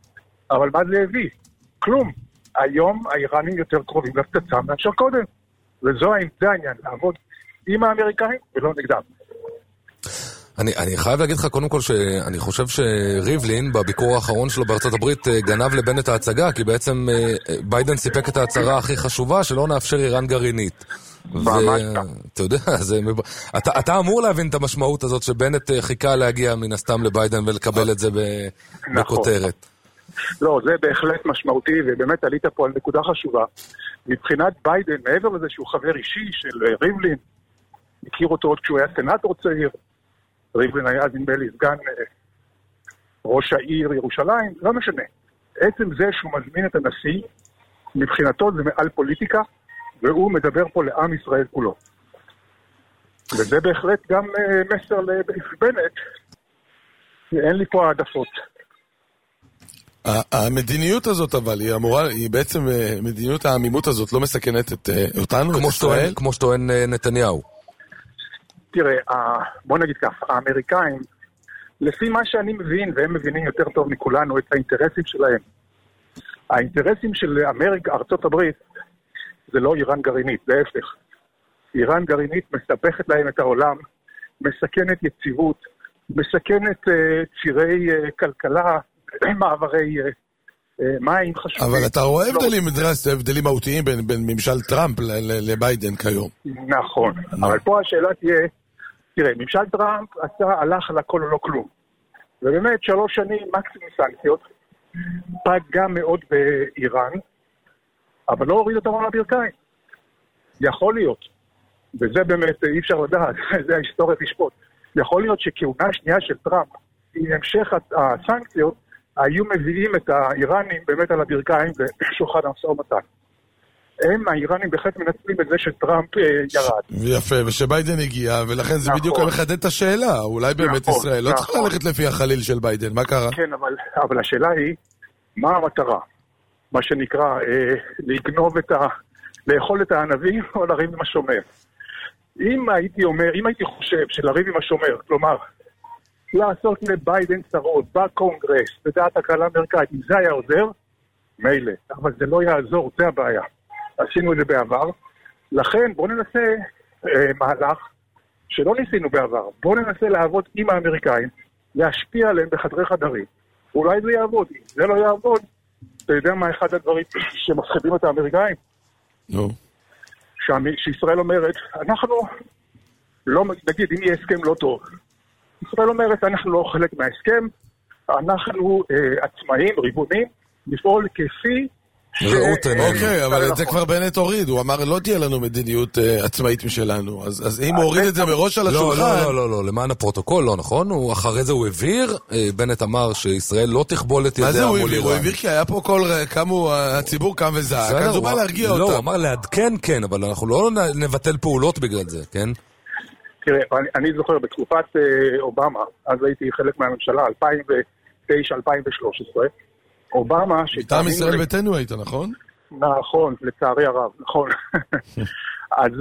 X: אבל מה זה הביא? כלום. היום האיראנים יותר קרובים לפצצה מאשר קודם. וזו העניין, לעבוד עם האמריקאים ולא נגדם.
C: אני, אני חייב להגיד לך קודם כל שאני חושב שריבלין בביקור האחרון שלו בארצות הברית גנב לבנט ההצגה, כי בעצם ביידן סיפק את ההצהרה הכי חשובה שלא נאפשר איראן גרעינית. ואתה יודע, זה, אתה, אתה אמור להבין את המשמעות הזאת שבנט חיכה להגיע מן הסתם לביידן ולקבל את זה בכותרת.
X: לא, זה בהחלט משמעותי, ובאמת עלית פה על נקודה חשובה. מבחינת ביידן, מעבר לזה שהוא חבר אישי של ריבלין, הכיר אותו עוד כשהוא היה סנאטור צעיר, ריבלין היה אז נדמה לי סגן ראש העיר ירושלים, לא משנה. עצם זה שהוא מזמין את הנשיא, מבחינתו זה מעל פוליטיקה, והוא מדבר פה לעם ישראל כולו. וזה בהחלט גם מסר לבנט, אין לי פה העדפות.
D: המדיניות הזאת אבל היא אמורה, היא בעצם מדיניות העמימות הזאת לא מסכנת את אותנו, את ישראל?
C: כמו שטוען נתניהו.
X: תראה, בוא נגיד כך, האמריקאים, לפי מה שאני מבין, והם מבינים יותר טוב מכולנו את האינטרסים שלהם, האינטרסים של אמריקה, ארצות הברית, זה לא איראן גרעינית, זה ההפך. איראן גרעינית מספחת להם את העולם, מסכנת יציבות, מסכנת uh, צירי uh, כלכלה, מעברי uh, מים חשובים.
D: אבל אתה רואה הבדלים, הבדלים מהותיים בין, בין ממשל טראמפ לביידן כיום.
X: נכון, אבל פה השאלה תהיה, תראה, ממשל טראמפ עשה, הלך על הכל או לא כלום. ובאמת שלוש שנים מקסימום סנקציות, פגע מאוד באיראן, אבל לא הוריד אותם על הברכיים. יכול להיות, וזה באמת אי אפשר לדעת, זה ההיסטוריה תשפוט. יכול להיות שכהונה שנייה של טראמפ, עם המשך הסנקציות, היו מביאים את האיראנים באמת על הברכיים בשולחן המשא ומתן. הם, האיראנים, בהחלט מנצלים את זה שטראמפ ירד.
D: יפה, ושביידן הגיע, ולכן זה בדיוק מחדד את השאלה. אולי באמת ישראל לא צריכה ללכת לפי החליל של ביידן, מה קרה?
X: כן, אבל השאלה היא, מה המטרה? מה שנקרא, לגנוב את ה... לאכול את הענבים או לריב עם השומר. אם הייתי אומר, אם הייתי חושב שלריב עם השומר, כלומר, לעשות לביידן צרות בקונגרס, בדעת הקהל האמריקאית, אם זה היה עוזר, מילא, אבל זה לא יעזור, זה הבעיה. עשינו את זה בעבר, לכן בואו ננסה אה, מהלך שלא ניסינו בעבר, בואו ננסה לעבוד עם האמריקאים, להשפיע עליהם בחדרי חדרים, ואולי זה יעבוד, אם זה לא יעבוד, אתה יודע מה אחד הדברים שמפחידים את האמריקאים?
D: לא.
X: שישראל אומרת, אנחנו לא, נגיד, אם יהיה הסכם לא טוב, ישראל אומרת, אנחנו לא חלק מההסכם, אנחנו אה, עצמאים, ריבונים, לפעול כפי
C: ראות עינינו.
D: אוקיי, אבל את זה כבר בנט הוריד, הוא אמר לא תהיה לנו מדיניות עצמאית משלנו, אז אם הוא הוריד את זה מראש על השולחן...
C: לא, לא, לא, למען הפרוטוקול, לא נכון? אחרי זה הוא הבהיר, בנט אמר שישראל לא תכבול את ידיה מול איראן.
D: מה זה הוא הבהיר? הוא הבהיר כי היה פה כל קמו, הציבור קם וזעק, אז הוא בא להרגיע אותם.
C: לא, הוא אמר לעדכן כן, אבל אנחנו לא נבטל פעולות בגלל זה, כן?
X: תראה, אני זוכר בתקופת אובמה, אז הייתי חלק מהממשלה, אלפיים ותשע אלפיים ושלוש עשרה, אובמה...
D: מטעם ישראל ביתנו היית, נכון?
X: נכון, לצערי הרב, נכון. אז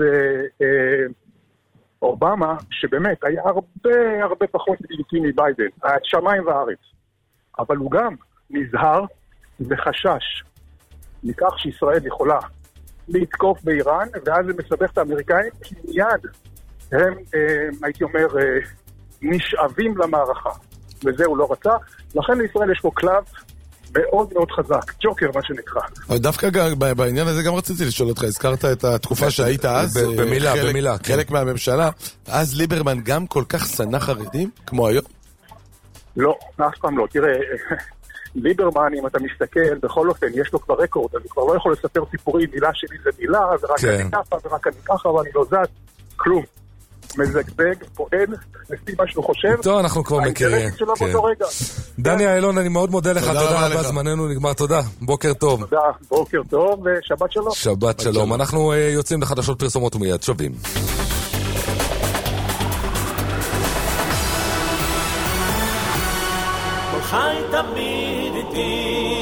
X: אובמה, שבאמת היה הרבה הרבה פחות ידידותי מביידן, היה שמיים וארץ, אבל הוא גם נזהר וחשש מכך שישראל יכולה להתקוף באיראן, ואז זה מסבך את האמריקאים, כי מיד הם, הייתי אומר, נשאבים למערכה, וזה הוא לא רצה. לכן לישראל יש פה קלף מאוד מאוד חזק, ג'וקר מה שנקרא.
D: אבל דווקא בעניין הזה גם רציתי לשאול אותך, הזכרת את התקופה שהיית אז,
C: במילה, במילה,
D: חלק מהממשלה, אז ליברמן גם כל כך שנא חרדים כמו היום?
X: לא, אף פעם לא. תראה, ליברמן, אם אתה מסתכל, בכל אופן, יש לו כבר רקורד, אני כבר לא יכול לספר סיפורים, מילה שלי זה מילה, ורק אני ככה, ורק אני ככה, ואני לא זז, כלום. מזגזג, פועל, לפי מה שהוא חושב.
C: טוב, אנחנו כבר מכירים.
X: האינטרסים שלו באותו רגע.
C: דני איילון, אני מאוד מודה לך, תודה רבה, זמננו נגמר, תודה. בוקר טוב.
X: תודה, בוקר טוב, ושבת שלום.
C: שבת שלום. אנחנו יוצאים לחדשות פרסומות ומיד שווים.
H: חי תמיד איתי